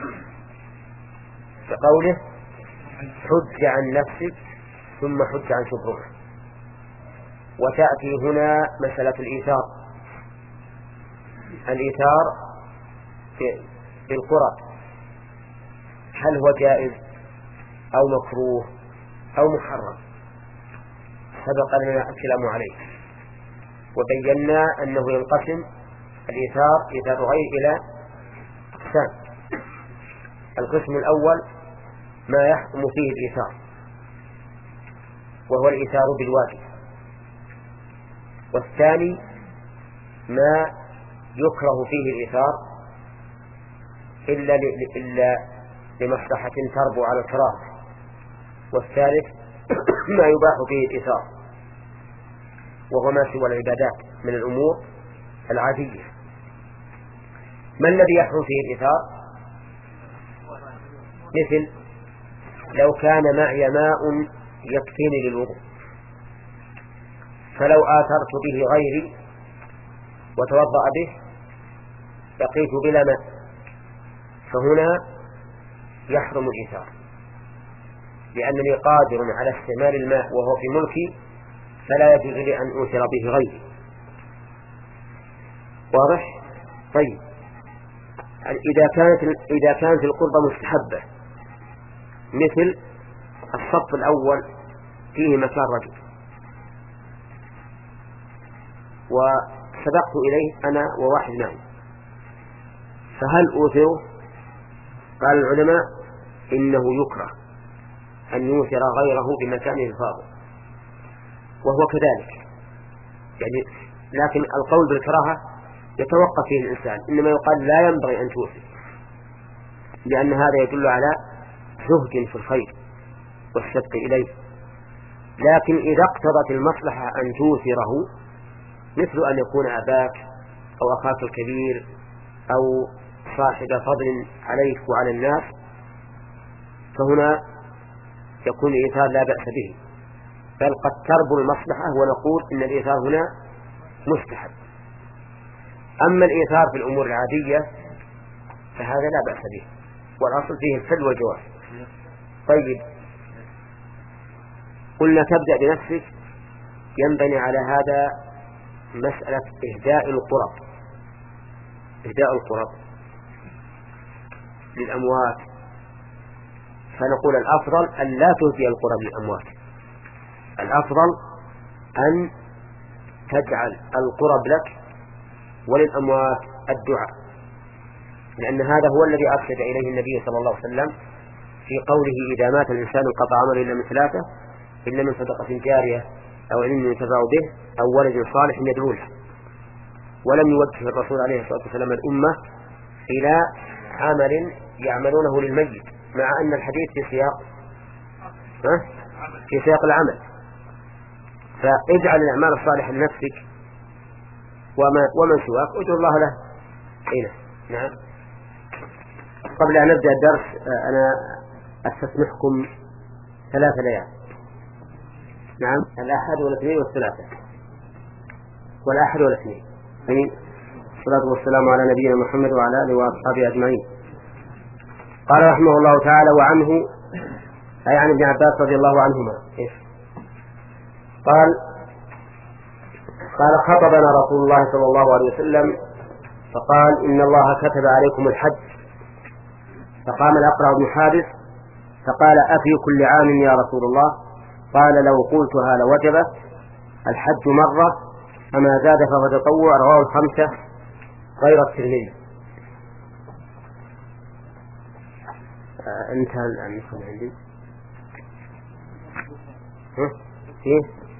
[SPEAKER 3] بقوله حج عن نفسك ثم حج عن شبهه. وتأتي هنا مسألة الإيثار الإيثار في القرى، هل هو جائز أو مكروه أو محرم؟ سبق لنا الكلام عليه وبينا أنه ينقسم الإيثار إيثار غير إلى أقسام. القسم الأول ما يحكم فيه الإيثار، وهو الإيثار بالواجب. والثاني ما يكره فيه الإيثار إلا إلا لمصلحة تربو على الكراهة. والثالث ما يباح فيه الإيثار، وهو ما سوى العبادات من الأمور العادية. ما الذي يحرم فيه الإيثار؟ مثل لو كان معي ماء يكفيني للوضوء فلو آثرت به غيري وتوضأ به بقيت بلا ماء، فهنا يحرم الإيثار، لأنني قادر على استعمال الماء وهو في ملكي، فلا يجوز لي أن أوثر به غيري. واضح؟ طيب، إذا كانت إذا كانت القربة مستحبة مثل الصف الأول فيه مكان رجل وسبقت إليه أنا وواحد معي، فهل أوثره؟ قال العلماء إنه يكره أن يوثر غيره بمكانه الفاضل، وهو كذلك يعني، لكن القول بالكراهة يتوقف فيه الإنسان، إنما يقال لا ينبغي أن توثر، لأن هذا يدل على زهد في الخير والسبق إليه. لكن إذا اقتضت المصلحة أن توثره، مثل أن يكون أباك أو أخاك الكبير أو صاحب فضل عليك وعلى الناس، فهنا يكون الإيثار لا بأس به، بل قد تربو المصلحة ونقول إن الإيثار هنا مستحب. أما الإيثار في الأمور العادية فهذا لا بأس به، والأصل فيه الحل والجواز. طيب، قلنا تبدأ بنفسك، ينبني على هذا مسألة إهداء القرب إهداء القرب للأموات، فنقول الأفضل أن لا تهدي القرب للأموات، الأفضل أن تجعل القرب لك وللأموات الدعاء. لأن هذا هو الذي أرشد إليه النبي صلى الله عليه وسلم في قوله إذا مات الإنسان انقطع عمله إلا من ثلاثة: إلا من صدقة جارية أو علم ينتفع به أو ولد صالح يدعو له. ولم يوجه الرسول عليه الصلاة والسلام الأمة إلى عمل يعملونه للميت، مع أن الحديث في سياق في سياق العمل. فاجعل الأعمال الصالحة لنفسك وما ومن سواك ادعو الله له. هنا نعم. قبل أن نبدأ الدرس أنا أستسمحكم ثلاثة ليال. نعم، الأحد والاثنين والثلاثة، والأحد والاثنين. الصلاة والسلام على نبينا محمد وعلى آله وأصحابه أجمعين. قال رحمه الله تعالى: وعنه أي عن ابن عباس رضي الله عنهما إيش؟ قال قال خطبنا رسول الله صلى الله عليه وسلم فقال: إن الله كتب عليكم الحج. فقام الأقرع بن حابس فقال: أفي كل عام يا رسول الله؟ قال: لو قلتها لوجبت. الحج مرة، فما زاد فهو تطوع. رواه الخمسة غير الترمذي. آه انتهى الآن عندي. ها؟ إيه؟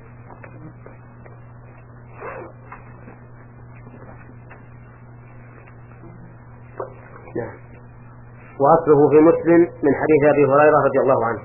[SPEAKER 3] نعم. وأصله في مسلم من حديث أبي هريرة رضي الله عنه.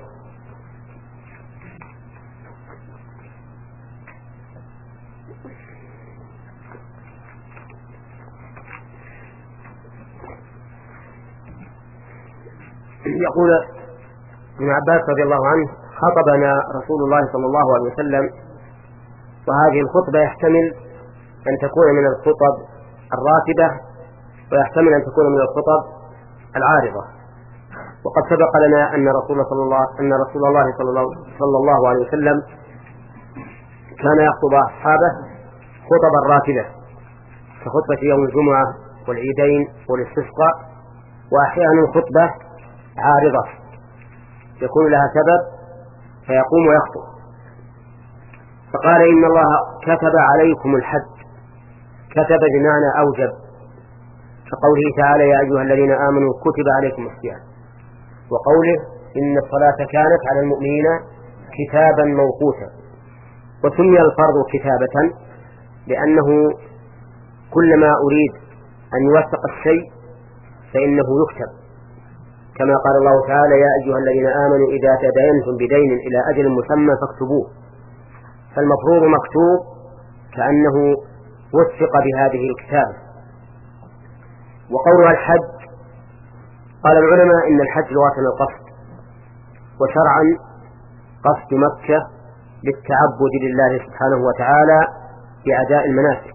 [SPEAKER 3] يقول ابن عباس رضي الله عنه: خطبنا رسول الله صلى الله عليه وسلم. وهذه الخطبة يحتمل أن تكون من الخطب الراتبة، ويحتمل أن تكون من الخطب العارضة. وقد سبق لنا أن رسول صلى الله أن رسول الله صلى الله, صلى الله عليه وسلم كان يخطب أصحابه خطبا راتبة، كخطبة يوم الجمعة والعيدين والاستسقاء، وأحيانا خطبة عارضة يكون لها سبب فيقوم ويخطب. فقال: إن الله كتب عليكم الحج. كتب بمعنى أوجب، كقوله تعالى: يا أيها الذين آمنوا كتب عليكم الصيام، وقوله: إن الصلاة كانت على المؤمنين كتابا موقوتا. وسمي الفرض كتابة لأنه كلما أريد أن يوثق الشيء فإنه يكتب، كما قال الله تعالى: يا أيها الذين آمنوا إذا تداينتم بدين إلى أجل مسمى فاكتبوه. فالمفروض مكتوب كأنه وثق بهذه الكتابة. وقولها الحج، قال العلماء إن الحج لغة القصد، وشرعا قصد مكة للتعبد لله سبحانه وتعالى بأداء المناسك.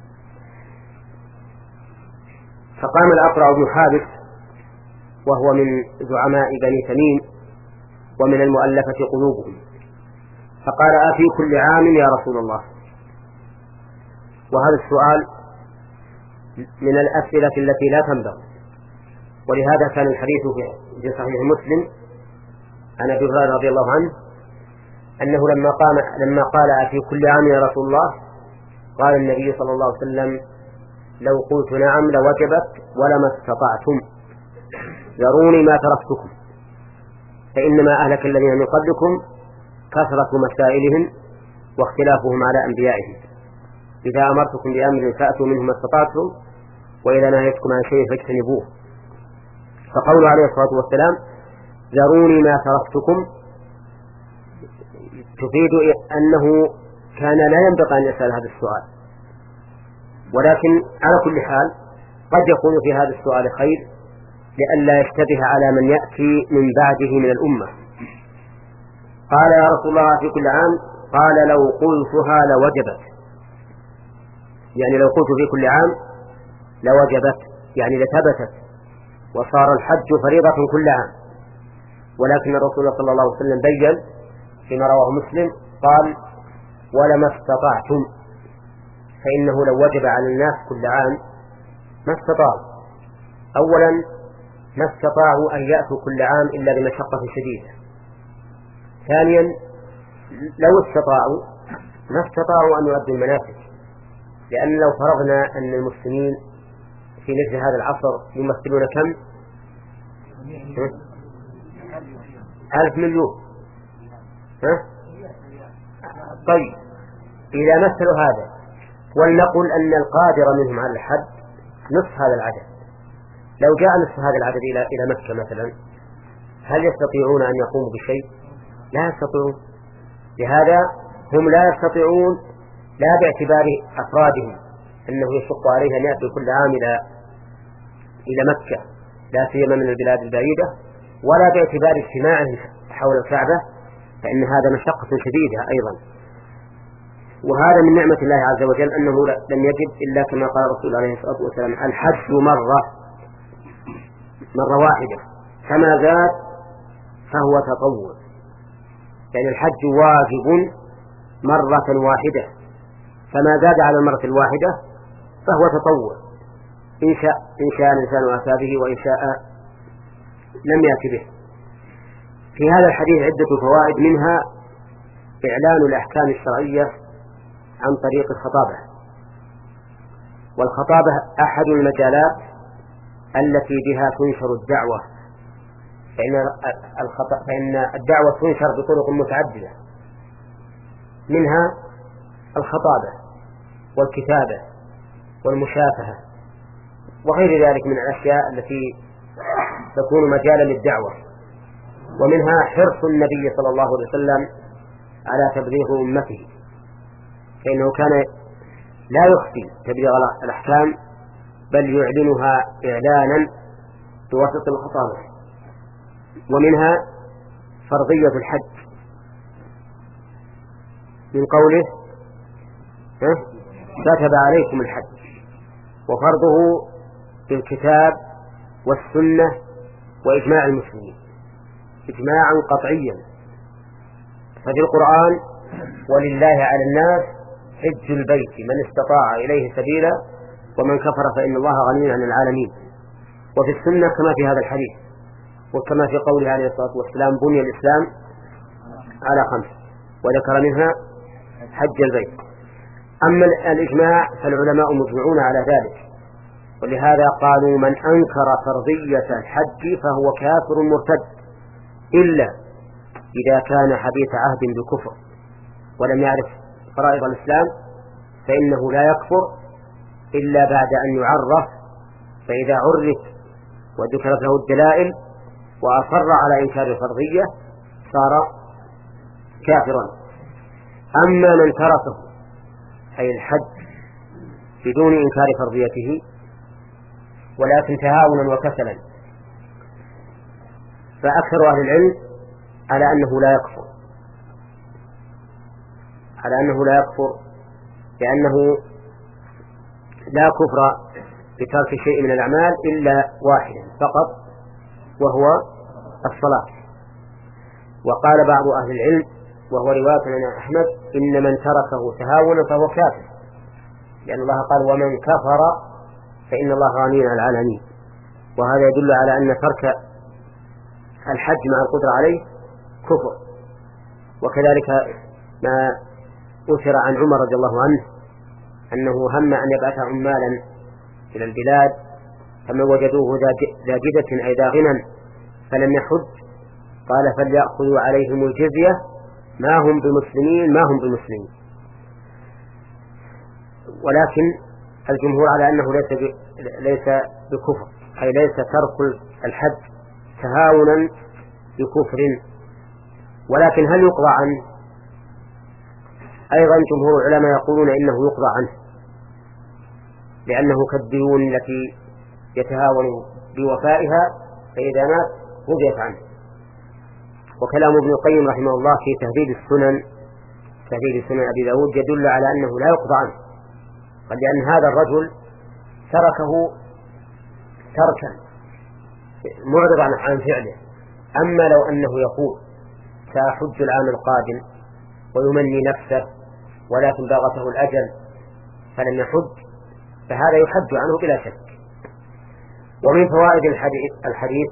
[SPEAKER 3] فقام الأقرع بن حابس وهو من زعماء بني تميم ومن المؤلفة قلوبهم، فقال: أفي كل عام يا رسول الله؟ وهذا السؤال من الأسئلة التي لا تنبغي، ولهذا كان الحديث في صحيح مسلم عن أبي هريرة رضي الله عنه أنه لما قام لما قال: أفي كل عام يا رسول الله؟ قال النبي صلى الله عليه وسلم: لو قلت نعم لوجبت ولما استطعتم. ذروني ما تركتكم، فإنما أهلك الذين من قبلكم كثرة مسائلهم واختلافهم على أنبيائهم. إذا أمرتكم بأمر فأتوا منه ما استطعتم، وإذا نهيتكم عن شيء فاجتنبوه. فقوله عليه الصلاة والسلام: ذروني ما تركتكم، تفيد أنه كان لا ينبغي أن يسأل هذا السؤال، ولكن على كل حال قد يكون في هذا السؤال خير لئلا يشتبه على من يأتي من بعده من الأمة. قال: يا رسول الله في كل عام؟ قال: لو قلتها لوجبت. يعني لو قلت في كل عام لوجبت، يعني لثبتت وصار الحج فريضة كل عام. ولكن الرسول صلى الله عليه وسلم بين فيما رواه مسلم قال: ولما استطعتم، فإنه لو وجب على الناس كل عام ما استطاعوا. أولا ما استطاعوا أن يأتوا كل عام إلا بمشقة شديدة. ثانيا لو استطاعوا ما استطاعوا أن يؤدوا المناسك، لأن لو فرضنا أن المسلمين في مثل هذا العصر يمثلون كم؟ ألف مليون. ها؟ طيب إذا مثلوا هذا ولنقل أن القادر منهم على الحج نصف هذا العدد، لو جاء نصف هذا العدد إلى إلى مكة مثلا هل يستطيعون أن يقوموا بشيء؟ لا يستطيعون. لهذا هم لا يستطيعون لا باعتبار أفرادهم أنه يشق عليه أن يأتي كل عام إلى إلى مكة لا سيما من البلاد البعيدة، ولا باعتبار اجتماعهم حول الكعبة فإن هذا مشقة شديدة أيضا. وهذا من نعمة الله عز وجل أنه لم يجد إلا كما قال الرسول عليه الصلاة والسلام الحج مرة مرة واحدة، فما زاد فهو تطوع، يعني الحج واجب مرة واحدة، فما زاد على المرة الواحدة فهو تطوع، إن شاء إن شاء الإنسان أتى به وإن شاء لم يأتي به. في هذا الحديث عدة فوائد، منها إعلان الأحكام الشرعية عن طريق الخطابة، والخطابة أحد المجالات التي بها تنشر الدعوة، فإن فإن الدعوة تنشر بطرق متعددة، منها الخطابة والكتابة والمشافهة وغير ذلك من الأشياء التي تكون مجالا للدعوة. ومنها حرص النبي صلى الله عليه وسلم على تبليغ أمته، فإنه كان لا يخفي تبليغ الأحكام بل يعلنها إعلانا بواسطة الخطابة. ومنها فرضية الحج من قوله كتب عليكم الحج، وفرضه بالكتاب والسنة وإجماع المسلمين إجماعا قطعيا. ففي القرآن ولله على الناس حج البيت من استطاع إليه سبيلا ومن كفر فإن الله غني عن العالمين. وفي السنة كما في هذا الحديث، وكما في قوله عليه الصلاة والسلام بني الإسلام على خمس، وذكر منها حج البيت. أما الإجماع فالعلماء مجمعون على ذلك، ولهذا قالوا من أنكر فرضية الحج فهو كافر مرتد، إلا إذا كان حديث عهد بكفر ولم يعرف فرائض الإسلام فإنه لا يكفر إلا بعد أن يعرف، فإذا عرف وذكرت له الدلائل وأصر على إنكار الفرضية صار كافرا. أما من تركه أي الحج بدون إنكار فرضيته ولكن تهاونا وكسلا فأكثر أهل العلم على أنه لا يكفر على أنه لا يكفر لأنه لا كفر بترك شيء من الأعمال إلا واحدا فقط وهو الصلاة. وقال بعض أهل العلم وهو رواية عن أحمد إن من تركه تهاونا فهو كافر، لأن الله قال ومن كفر فإن الله غني عن العالمين، وهذا يدل على أن ترك الحج مع القدرة عليه كفر. وكذلك ما أثر عن عمر رضي الله عنه أنه هم أن يبعث عمالا إلى البلاد فمن وجدوه ذا جدة أي ذا غنى فلم يحج قال فليأخذوا عليهم الجزية ما هم بمسلمين ما هم بمسلمين. ولكن الجمهور على أنه ليس ليس بكفر، أي ليس ترك الحج تهاونا بكفر. ولكن هل يقضى عنه؟ أيضا جمهور العلماء يقولون إنه يقضى عنه، لأنه كالديون التي يتهاون بوفائها فإذا مات قضيت عنه. وكلام ابن القيم رحمه الله في تهذيب السنن تهذيب سنن أبي داود يدل على أنه لا يقضى عنه، قد لأن هذا الرجل تركه تركا معرضا عن فعله. أما لو أنه يقول سأحج العام القادم ويمني نفسه ولكن باغته الأجل فلم يحج فهذا يحج عنه بلا شك. ومن فوائد الحديث, الحديث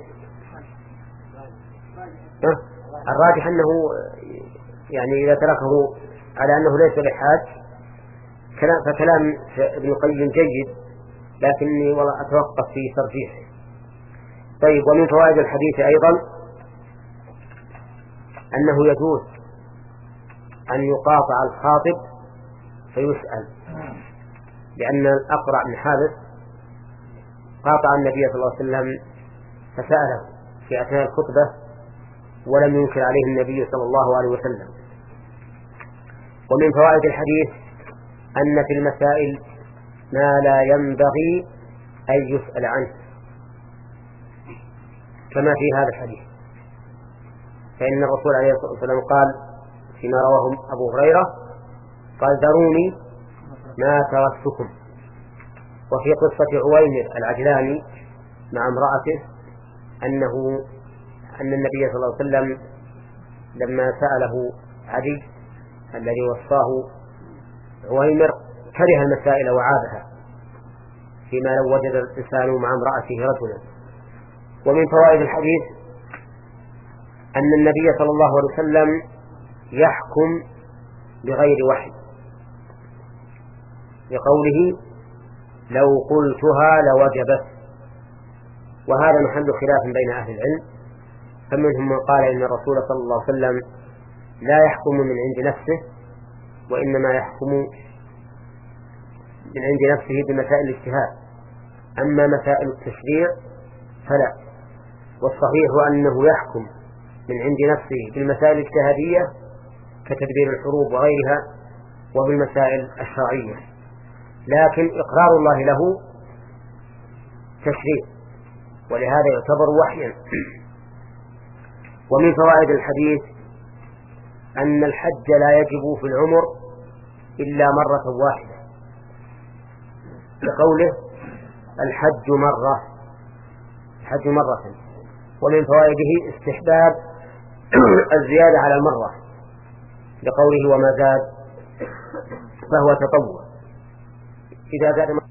[SPEAKER 3] الراجح أنه يعني إذا تركه على أنه ليس بحاج فكلام ابن القيم جيد لكني والله أتوقف في ترجيحه. طيب، ومن فوائد الحديث أيضا أنه يجوز أن يقاطع الخاطب فيسأل، لأن الأقرع بن حابس قاطع النبي صلى الله عليه وسلم فسأله في أثناء الخطبة ولم ينكر عليه النبي صلى الله عليه وسلم. ومن فوائد الحديث أن في المسائل ما لا ينبغي أن يسأل عنه، كما في هذا الحديث، فإن الرسول عليه الصلاة والسلام قال فيما رواه أبو هريرة قال: ذروني ما تركتكم. وفي قصة عويمر العجلاني مع امرأته أنه أن النبي صلى الله عليه وسلم لما سأله عدي الذي وصاه عويمر كره المسائل وعابها، فيما لو وجد الإنسان مع امرأته رجلا. ومن فوائد الحديث أن النبي صلى الله عليه وسلم يحكم بغير وحي، لقوله: لو قلتها لوجبت. وهذا محل خلاف بين أهل العلم، فمنهم من قال إن الرسول صلى الله عليه وسلم لا يحكم من عند نفسه، وإنما يحكم من عند نفسه بمسائل الاجتهاد، أما مسائل التشريع فلا. والصحيح أنه يحكم من عند نفسه بالمسائل الاجتهادية كتدبير الحروب وغيرها وبالمسائل الشرعية، لكن إقرار الله له تشريع، ولهذا يعتبر وحيا. ومن فوائد الحديث أن الحج لا يجب في العمر إلا مرة واحدة، لقوله: الحج مرة الحج مرة. ومن فوائده استحباب الزيادة على المرة، لقوله: وما زاد فهو تطوع. إذا زاد